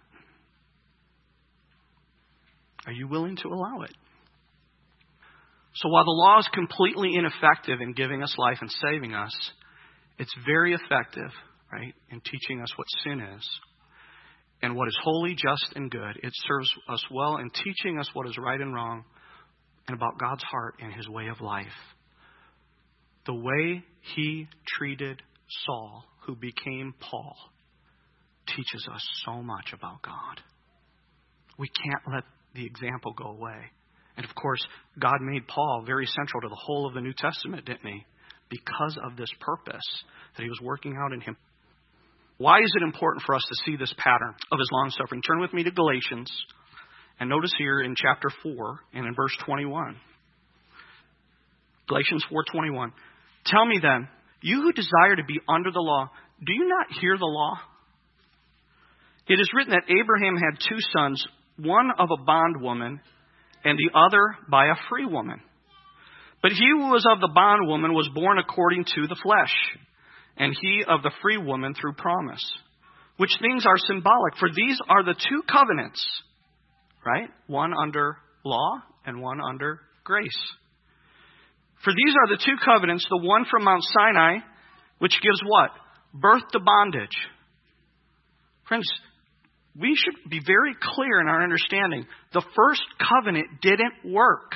Are you willing to allow it? So while the law is completely ineffective in giving us life and saving us, it's very effective, right, in teaching us what sin is and what is holy, just, and good. It serves us well in teaching us what is right and wrong and about God's heart and His way of life. The way He treated Saul, who became Paul, teaches us so much about God. We can't let the example go away. And of course, God made Paul very central to the whole of the New Testament, didn't He? Because of this purpose that He was working out in him. Why is it important for us to see this pattern of His long-suffering? Turn with me to Galatians, and notice here in chapter 4 and in verse 21. Galatians 4:21. Tell me then, you who desire to be under the law, do you not hear the law? It is written that Abraham had two sons, one of a bondwoman and the other by a free woman. But he who was of the bondwoman was born according to the flesh, and he of the free woman through promise. Which things are symbolic? For these are the two covenants, right? One under law and one under grace. For these are the two covenants, the one from Mount Sinai, which gives what? Birth to bondage. Friends, we should be very clear in our understanding. The first covenant didn't work.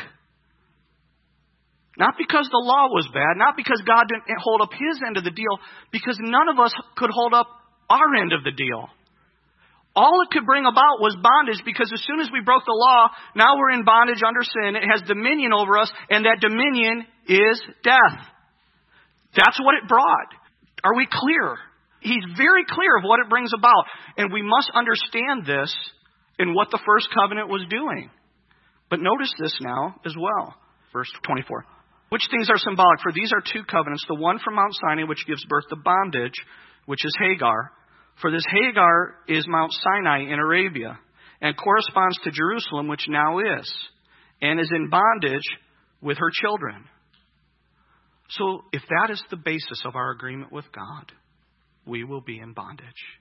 Not because the law was bad, not because God didn't hold up His end of the deal, because none of us could hold up our end of the deal. All it could bring about was bondage, because as soon as we broke the law, now we're in bondage under sin. It has dominion over us, and that dominion is death. That's what it brought. Are we clear? He's very clear of what it brings about. And we must understand this in what the first covenant was doing. But notice this now as well. Verse 24. Which things are symbolic? For these are two covenants. The one from Mount Sinai, which gives birth to bondage, which is Hagar. For this Hagar is Mount Sinai in Arabia, and corresponds to Jerusalem, which now is, and is in bondage with her children. So if that is the basis of our agreement with God, we will be in bondage.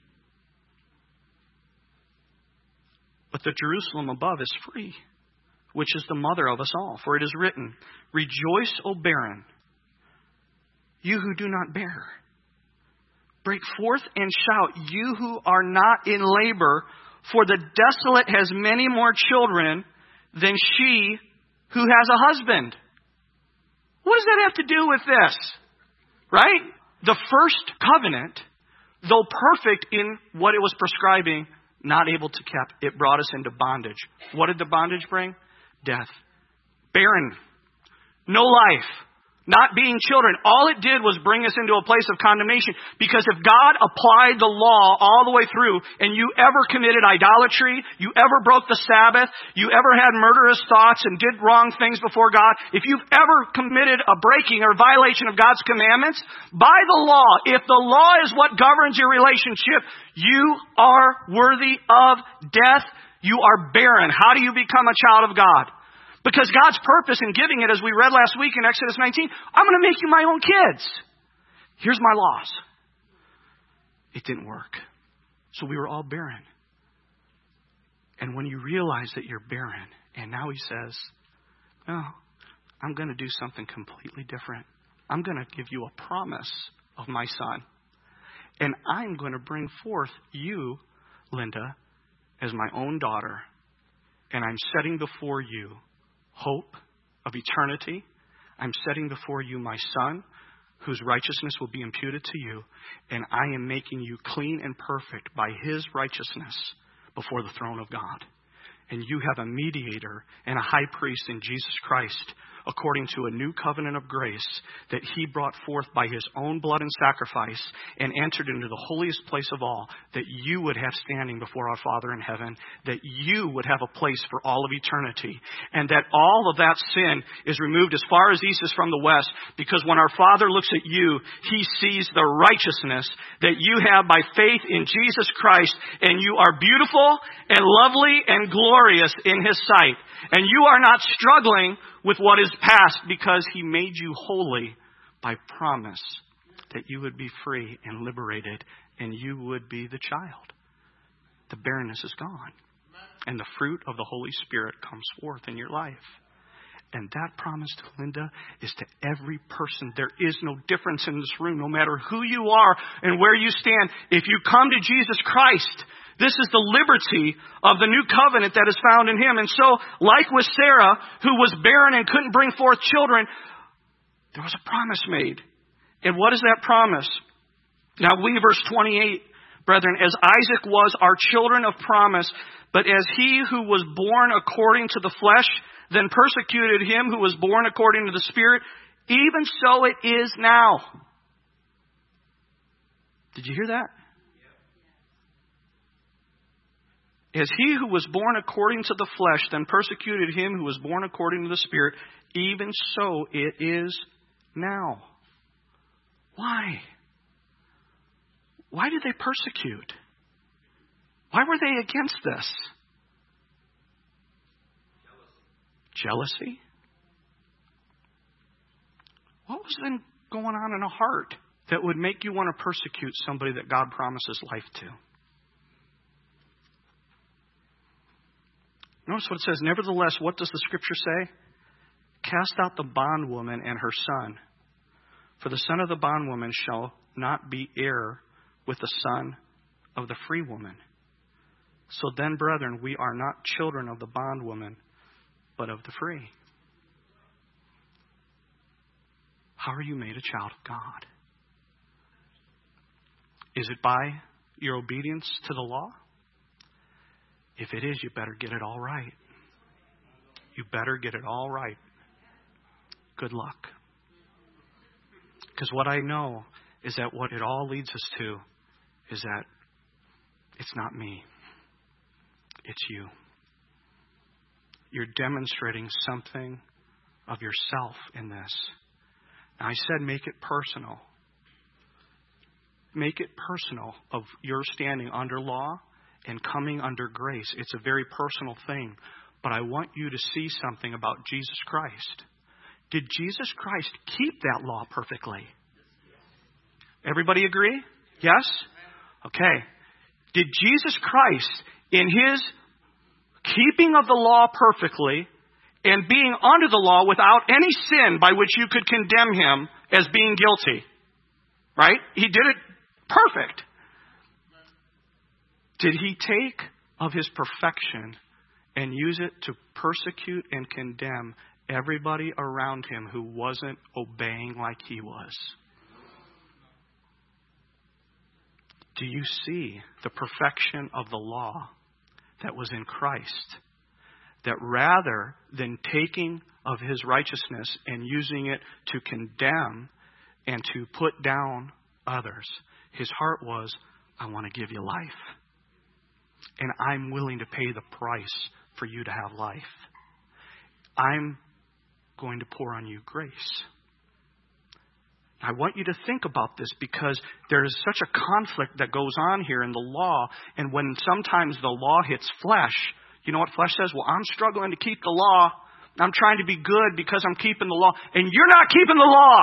But the Jerusalem above is free, which is the mother of us all. For it is written, Rejoice, O barren, you who do not bear. Break forth and shout, you who are not in labor, for the desolate has many more children than she who has a husband. What does that have to do with this? Right? The first covenant, though perfect in what it was prescribing, not able to keep, it brought us into bondage. What did the bondage bring? Death. Barren. No life. Not being children. All it did was bring us into a place of condemnation. Because if God applied the law all the way through, and you ever committed idolatry, you ever broke the Sabbath, you ever had murderous thoughts and did wrong things before God, if you've ever committed a breaking or violation of God's commandments, by the law, if the law is what governs your relationship, you are worthy of death. You are barren. How do you become a child of God? Because God's purpose in giving it, as we read last week in Exodus 19, I'm going to make you my own kids. Here's my laws. It didn't work. So we were all barren. And when you realize that you're barren, and now He says, no, I'm going to do something completely different. I'm going to give you a promise of my Son. And I'm going to bring forth you, Linda, as my own daughter. And I'm setting before you hope of eternity. I'm setting before you my Son, whose righteousness will be imputed to you. And I am making you clean and perfect by His righteousness before the throne of God. And you have a mediator and a high priest in Jesus Christ, according to a new covenant of grace that he brought forth by his own blood and sacrifice and entered into the holiest place of all, that you would have standing before our Father in heaven, that you would have a place for all of eternity, and that all of that sin is removed as far as east is from the west, because when our Father looks at you, he sees the righteousness that you have by faith in Jesus Christ, and you are beautiful and lovely and glorious in his sight. And you are not struggling with what is past, because he made you holy by promise that you would be free and liberated and you would be the child. The barrenness is gone. And the fruit of the Holy Spirit comes forth in your life. And that promise to Linda is to every person. There is no difference in this room, no matter who you are and where you stand. If you come to Jesus Christ, this is the liberty of the new covenant that is found in him. And so, like with Sarah, who was barren and couldn't bring forth children, there was a promise made. And what is that promise? Now, we, verse 28, brethren, as Isaac was our children of promise, but as he who was born according to the flesh then persecuted him who was born according to the Spirit, even so it is now. Did you hear that? As he who was born according to the flesh then persecuted him who was born according to the Spirit, even so it is now. Why? Why did they persecute? Why were they against this? Jealousy? What was then going on in a heart that would make you want to persecute somebody that God promises life to? Notice what it says. Nevertheless, what does the Scripture say? Cast out the bondwoman and her son. For the son of the bondwoman shall not be heir with the son of the free woman. So then, brethren, we are not children of the bondwoman, but of the free. How are you made a child of God? Is it by your obedience to the law? If it is, you better get it all right. You better get it all right. Good luck. Because what I know is that what it all leads us to is that it's not me. It's you. You're demonstrating something of yourself in this. Now, I said make it personal. Make it personal of your standing under law and coming under grace. It's a very personal thing. But I want you to see something about Jesus Christ. Did Jesus Christ keep that law perfectly? Everybody agree? Yes? Okay. Did Jesus Christ, in his keeping of the law perfectly and being under the law without any sin by which you could condemn him as being guilty, right? He did it perfect. Did he take of his perfection and use it to persecute and condemn everybody around him who wasn't obeying like he was? Do you see the perfection of the law that was in Christ? That rather than taking of his righteousness and using it to condemn and to put down others, his heart was, I want to give you life. And I'm willing to pay the price for you to have life. I'm going to pour on you grace. I want you to think about this because there is such a conflict that goes on here in the law. And when sometimes the law hits flesh, you know what flesh says? Well, I'm struggling to keep the law. I'm trying to be good because I'm keeping the law. And you're not keeping the law.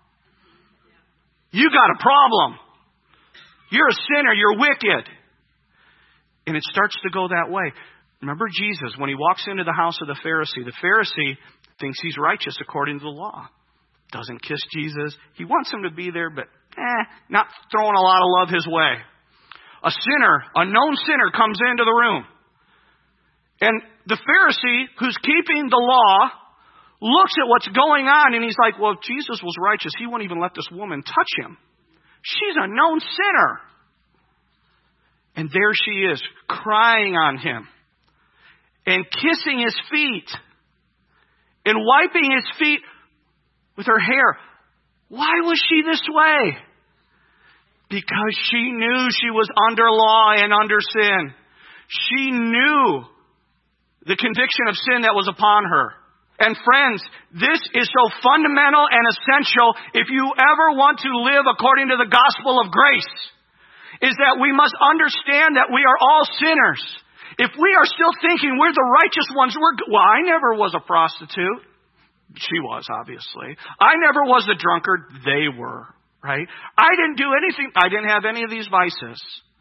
You got a problem. You're a sinner. You're wicked. And it starts to go that way. Remember Jesus, when he walks into the house of the Pharisee thinks he's righteous according to the law. Doesn't kiss Jesus. He wants him to be there, but not throwing a lot of love his way. A sinner, a known sinner, comes into the room. And the Pharisee, who's keeping the law, looks at what's going on, and he's like, well, if Jesus was righteous, he wouldn't even let this woman touch him. She's a known sinner. And there she is, crying on him and kissing his feet. and wiping his feet with her hair. Why was she this way? Because she knew she was under law and under sin. She knew the conviction of sin that was upon her. And friends, this is so fundamental and essential if you ever want to live according to the gospel of grace, is that we must understand that we are all sinners. If we are still thinking we're the righteous ones, well, I never was a prostitute. She was, obviously. I never was a drunkard. They were, right? I didn't do anything. I didn't have any of these vices.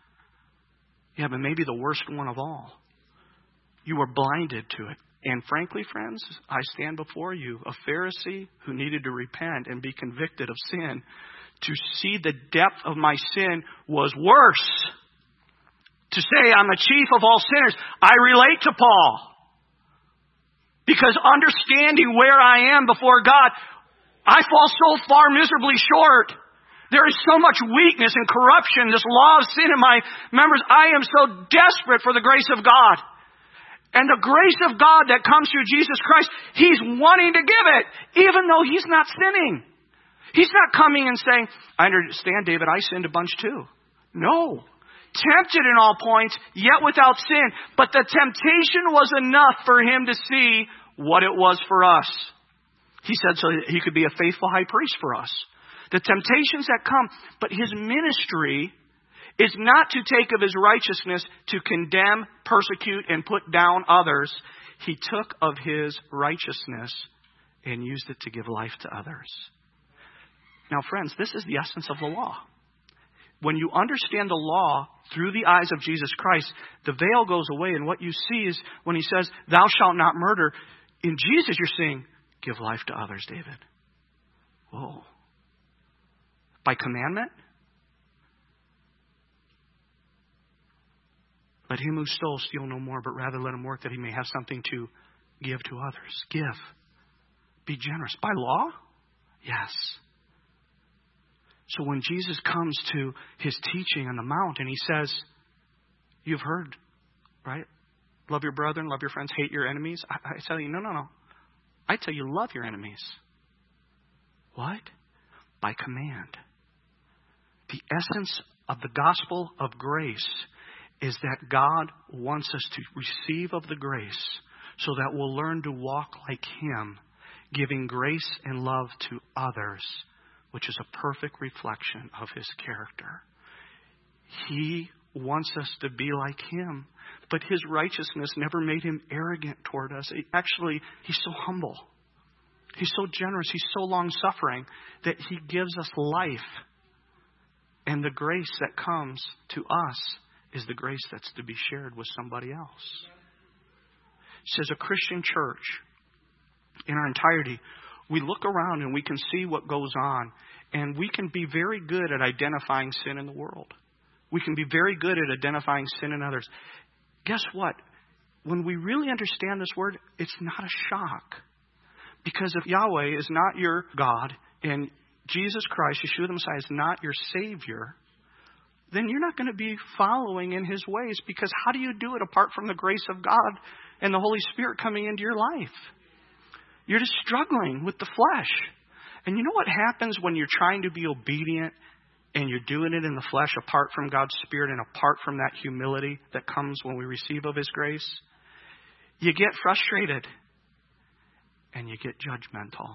Yeah, but maybe the worst one of all. You were blinded to it. And frankly, friends, I stand before you, a Pharisee who needed to repent and be convicted of sin. To see the depth of my sin was worse. To say I'm the chief of all sinners, I relate to Paul. Because understanding where I am before God, I fall so far miserably short. There is so much weakness and corruption, this law of sin in my members. I am so desperate for the grace of God. And the grace of God that comes through Jesus Christ, He's wanting to give it, even though He's not sinning. He's not coming and saying, I understand, David, I sinned a bunch too. No. Tempted in all points, yet without sin. But the temptation was enough for Him to see what it was for us. He said so that He could be a faithful high priest for us. The temptations that come, but His ministry is not to take of His righteousness to condemn, persecute, and put down others. He took of His righteousness and used it to give life to others. Now, friends, this is the essence of the law. When you understand the law through the eyes of Jesus Christ, the veil goes away, and what you see is when He says, thou shalt not murder, in Jesus you're saying, give life to others, David. Whoa. By commandment? Let him who stole steal no more, but rather let him work that he may have something to give to others. Give. Be generous. By law? Yes. So when Jesus comes to His teaching on the Mount and He says, you've heard, right? Love your brethren, love your friends, hate your enemies. I tell you, no. I tell you, love your enemies. What? By command. The essence of the gospel of grace is that God wants us to receive of the grace so that we'll learn to walk like Him, giving grace and love to others, which is a perfect reflection of His character. He wants us to be like Him, but His righteousness never made Him arrogant toward us. Actually, He's so humble. He's so generous. He's so long-suffering that He gives us life. And the grace that comes to us is the grace that's to be shared with somebody else. It says a Christian church, in our entirety, we look around and we can see what goes on, and we can be very good at identifying sin in the world. We can be very good at identifying sin in others. Guess what? When we really understand this word, it's not a shock. Because if Yahweh is not your God, and Jesus Christ, Yeshua the Messiah, is not your Savior, then you're not going to be following in His ways, because how do you do it apart from the grace of God and the Holy Spirit coming into your life? You're just struggling with the flesh. And you know what happens when you're trying to be obedient and you're doing it in the flesh apart from God's Spirit and apart from that humility that comes when we receive of His grace? You get frustrated and you get judgmental.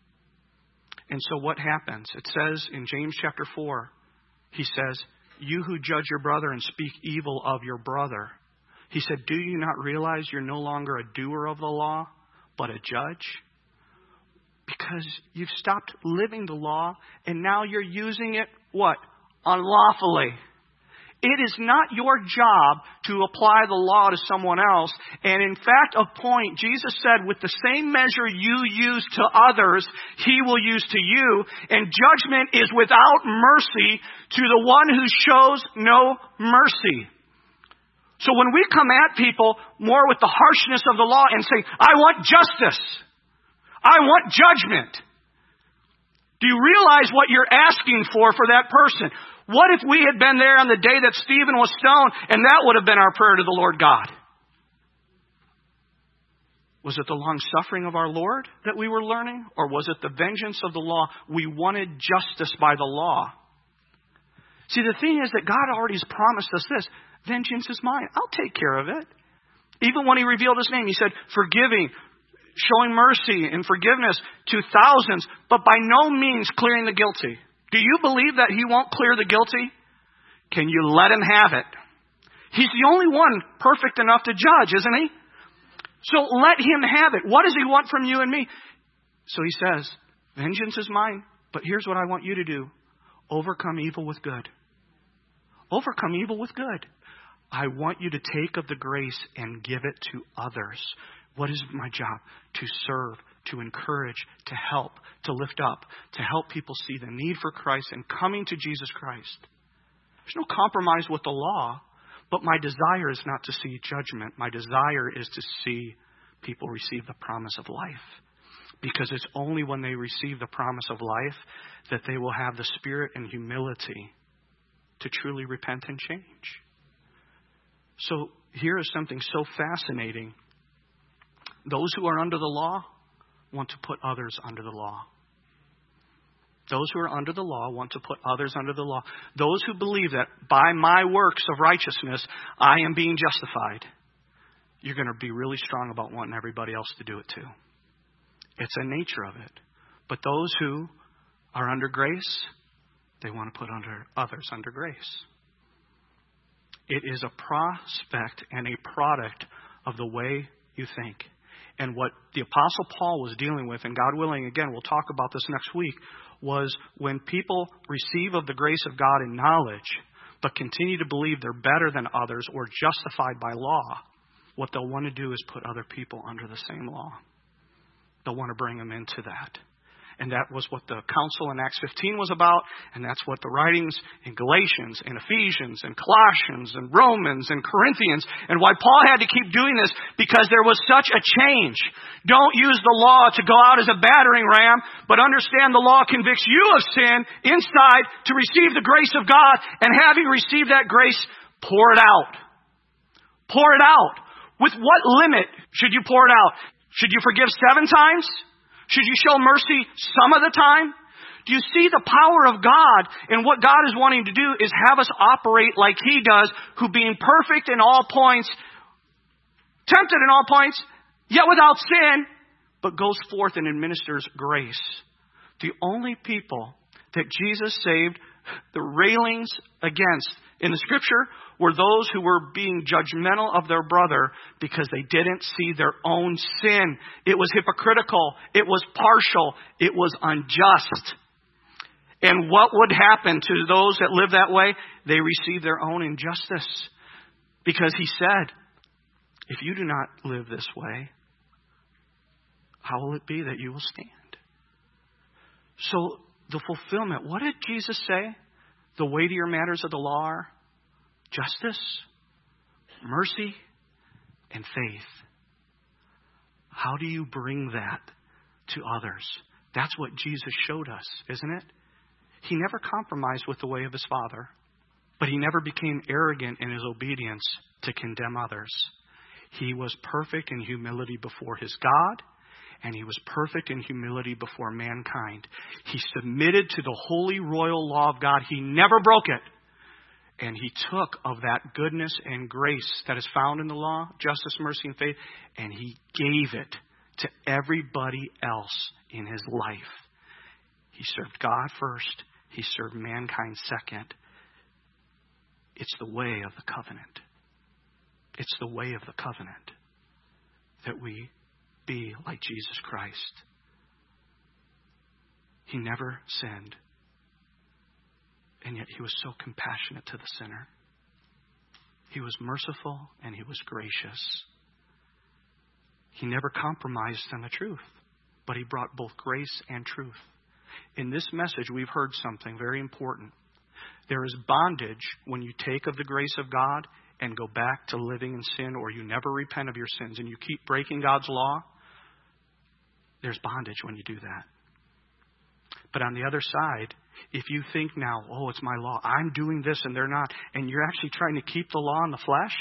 And so what happens? It says in James chapter 4, He says, you who judge your brother and speak evil of your brother. He said, do you not realize you're no longer a doer of the law, but a judge? Because you've stopped living the law and now you're using it, what? Unlawfully. It is not your job to apply the law to someone else. And in fact, a point, Jesus said, with the same measure you use to others, He will use to you. And judgment is without mercy to the one who shows no mercy. So when we come at people more with the harshness of the law and say, I want justice, I want judgment, do you realize what you're asking for that person? What if we had been there on the day that Stephen was stoned, and that would have been our prayer to the Lord God? Was it the long suffering of our Lord that we were learning? Or was it the vengeance of the law? We wanted justice by the law. See, the thing is that God already has promised us this. Vengeance is mine. I'll take care of it. Even when he revealed his name, he said, forgiving, showing mercy and forgiveness to thousands, but by no means clearing the guilty. Do you believe that he won't clear the guilty? Can you let him have it? He's the only one perfect enough to judge, isn't he? So let him have it. What does he want from you and me? So he says, vengeance is mine, but here's what I want you to do. Overcome evil with good. Overcome evil with good. I want you to take of the grace and give it to others. What is my job? To serve, to encourage, to help, to lift up, to help people see the need for Christ and coming to Jesus Christ. There's no compromise with the law, but my desire is not to see judgment. My desire is to see people receive the promise of life. Because it's only when they receive the promise of life that they will have the spirit and humility to truly repent and change. So here is something so fascinating. Those who are under the law want to put others under the law. Those who are under the law want to put others under the law. Those who believe that by my works of righteousness, I am being justified. You're going to be really strong about wanting everybody else to do it too. It's a nature of it. But those who are under grace, they want to put others under grace. It is a prospect and a product of the way you think. And what the Apostle Paul was dealing with, and God willing, again, we'll talk about this next week, was when people receive of the grace of God in knowledge, but continue to believe they're better than others or justified by law, what they'll want to do is put other people under the same law. They'll want to bring them into that. And that was what the council in Acts 15 was about. And that's what the writings in Galatians and Ephesians and Colossians and Romans and Corinthians, and why Paul had to keep doing this, because there was such a change. Don't use the law to go out as a battering ram, but understand the law convicts you of sin inside to receive the grace of God. And having received that grace, pour it out. Pour it out. With what limit should you pour it out? Should you forgive 7 times? Should you show mercy some of the time? Do you see the power of God? And what God is wanting to do is have us operate like he does, who being perfect in all points, tempted in all points, yet without sin, but goes forth and administers grace. The only people that Jesus saved the railings against in the Scripture were those who were being judgmental of their brother because they didn't see their own sin. It was hypocritical. It was partial. It was unjust. And what would happen to those that live that way? They receive their own injustice. Because he said, if you do not live this way, how will it be that you will stand? So the fulfillment, what did Jesus say? The weightier matters of the law are justice, mercy, and faith. How do you bring that to others? That's what Jesus showed us, isn't it? He never compromised with the way of his Father, but he never became arrogant in his obedience to condemn others. He was perfect in humility before his God, and he was perfect in humility before mankind. He submitted to the holy royal law of God. He never broke it. And he took of that goodness and grace that is found in the law, justice, mercy, and faith, and he gave it to everybody else in his life. He served God first. He served mankind second. It's the way of the covenant. It's the way of the covenant that we be like Jesus Christ. He never sinned. And yet he was so compassionate to the sinner. He was merciful and he was gracious. He never compromised on the truth, but he brought both grace and truth. In this message, we've heard something very important. There is bondage when you take of the grace of God and go back to living in sin, or you never repent of your sins and you keep breaking God's law. There's bondage when you do that. But on the other side, if you think now, oh, it's my law, I'm doing this and they're not, and you're actually trying to keep the law in the flesh,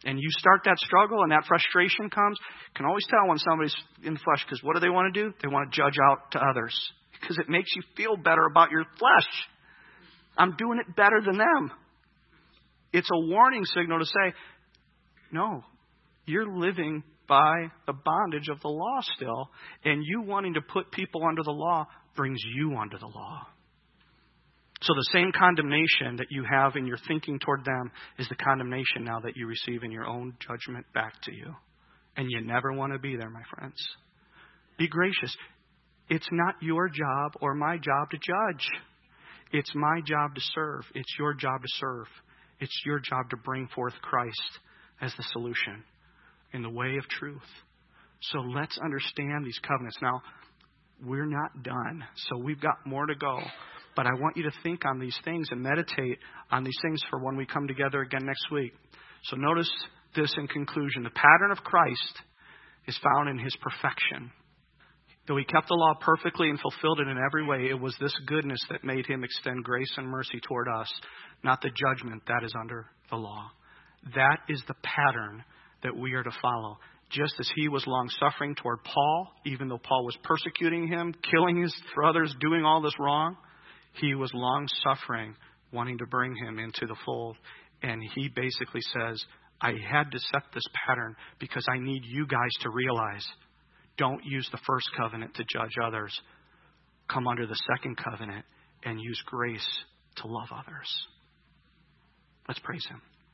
and you start that struggle and that frustration comes, you can always tell when somebody's in the flesh, because what do? They want to judge out to others because it makes you feel better about your flesh. I'm doing it better than them. It's a warning signal to say, no, you're living by the bondage of the law still, and you wanting to put people under the law brings you under the law. So the same condemnation that you have in your thinking toward them is the condemnation now that you receive in your own judgment back to you. And you never want to be there, my friends. Be gracious. It's not your job or my job to judge. It's my job to serve. It's your job to serve. It's your job to bring forth Christ as the solution in the way of truth. So let's understand these covenants. Now, we're not done, so we've got more to go. But I want you to think on these things and meditate on these things for when we come together again next week. So notice this in conclusion. The pattern of Christ is found in his perfection. Though he kept the law perfectly and fulfilled it in every way, it was this goodness that made him extend grace and mercy toward us, not the judgment that is under the law. That is the pattern that we are to follow. Just as he was long-suffering toward Paul, even though Paul was persecuting him, killing his brothers, doing all this wrong, he was long-suffering, wanting to bring him into the fold. And he basically says, I had to set this pattern because I need you guys to realize, don't use the first covenant to judge others. Come under the second covenant and use grace to love others. Let's praise him.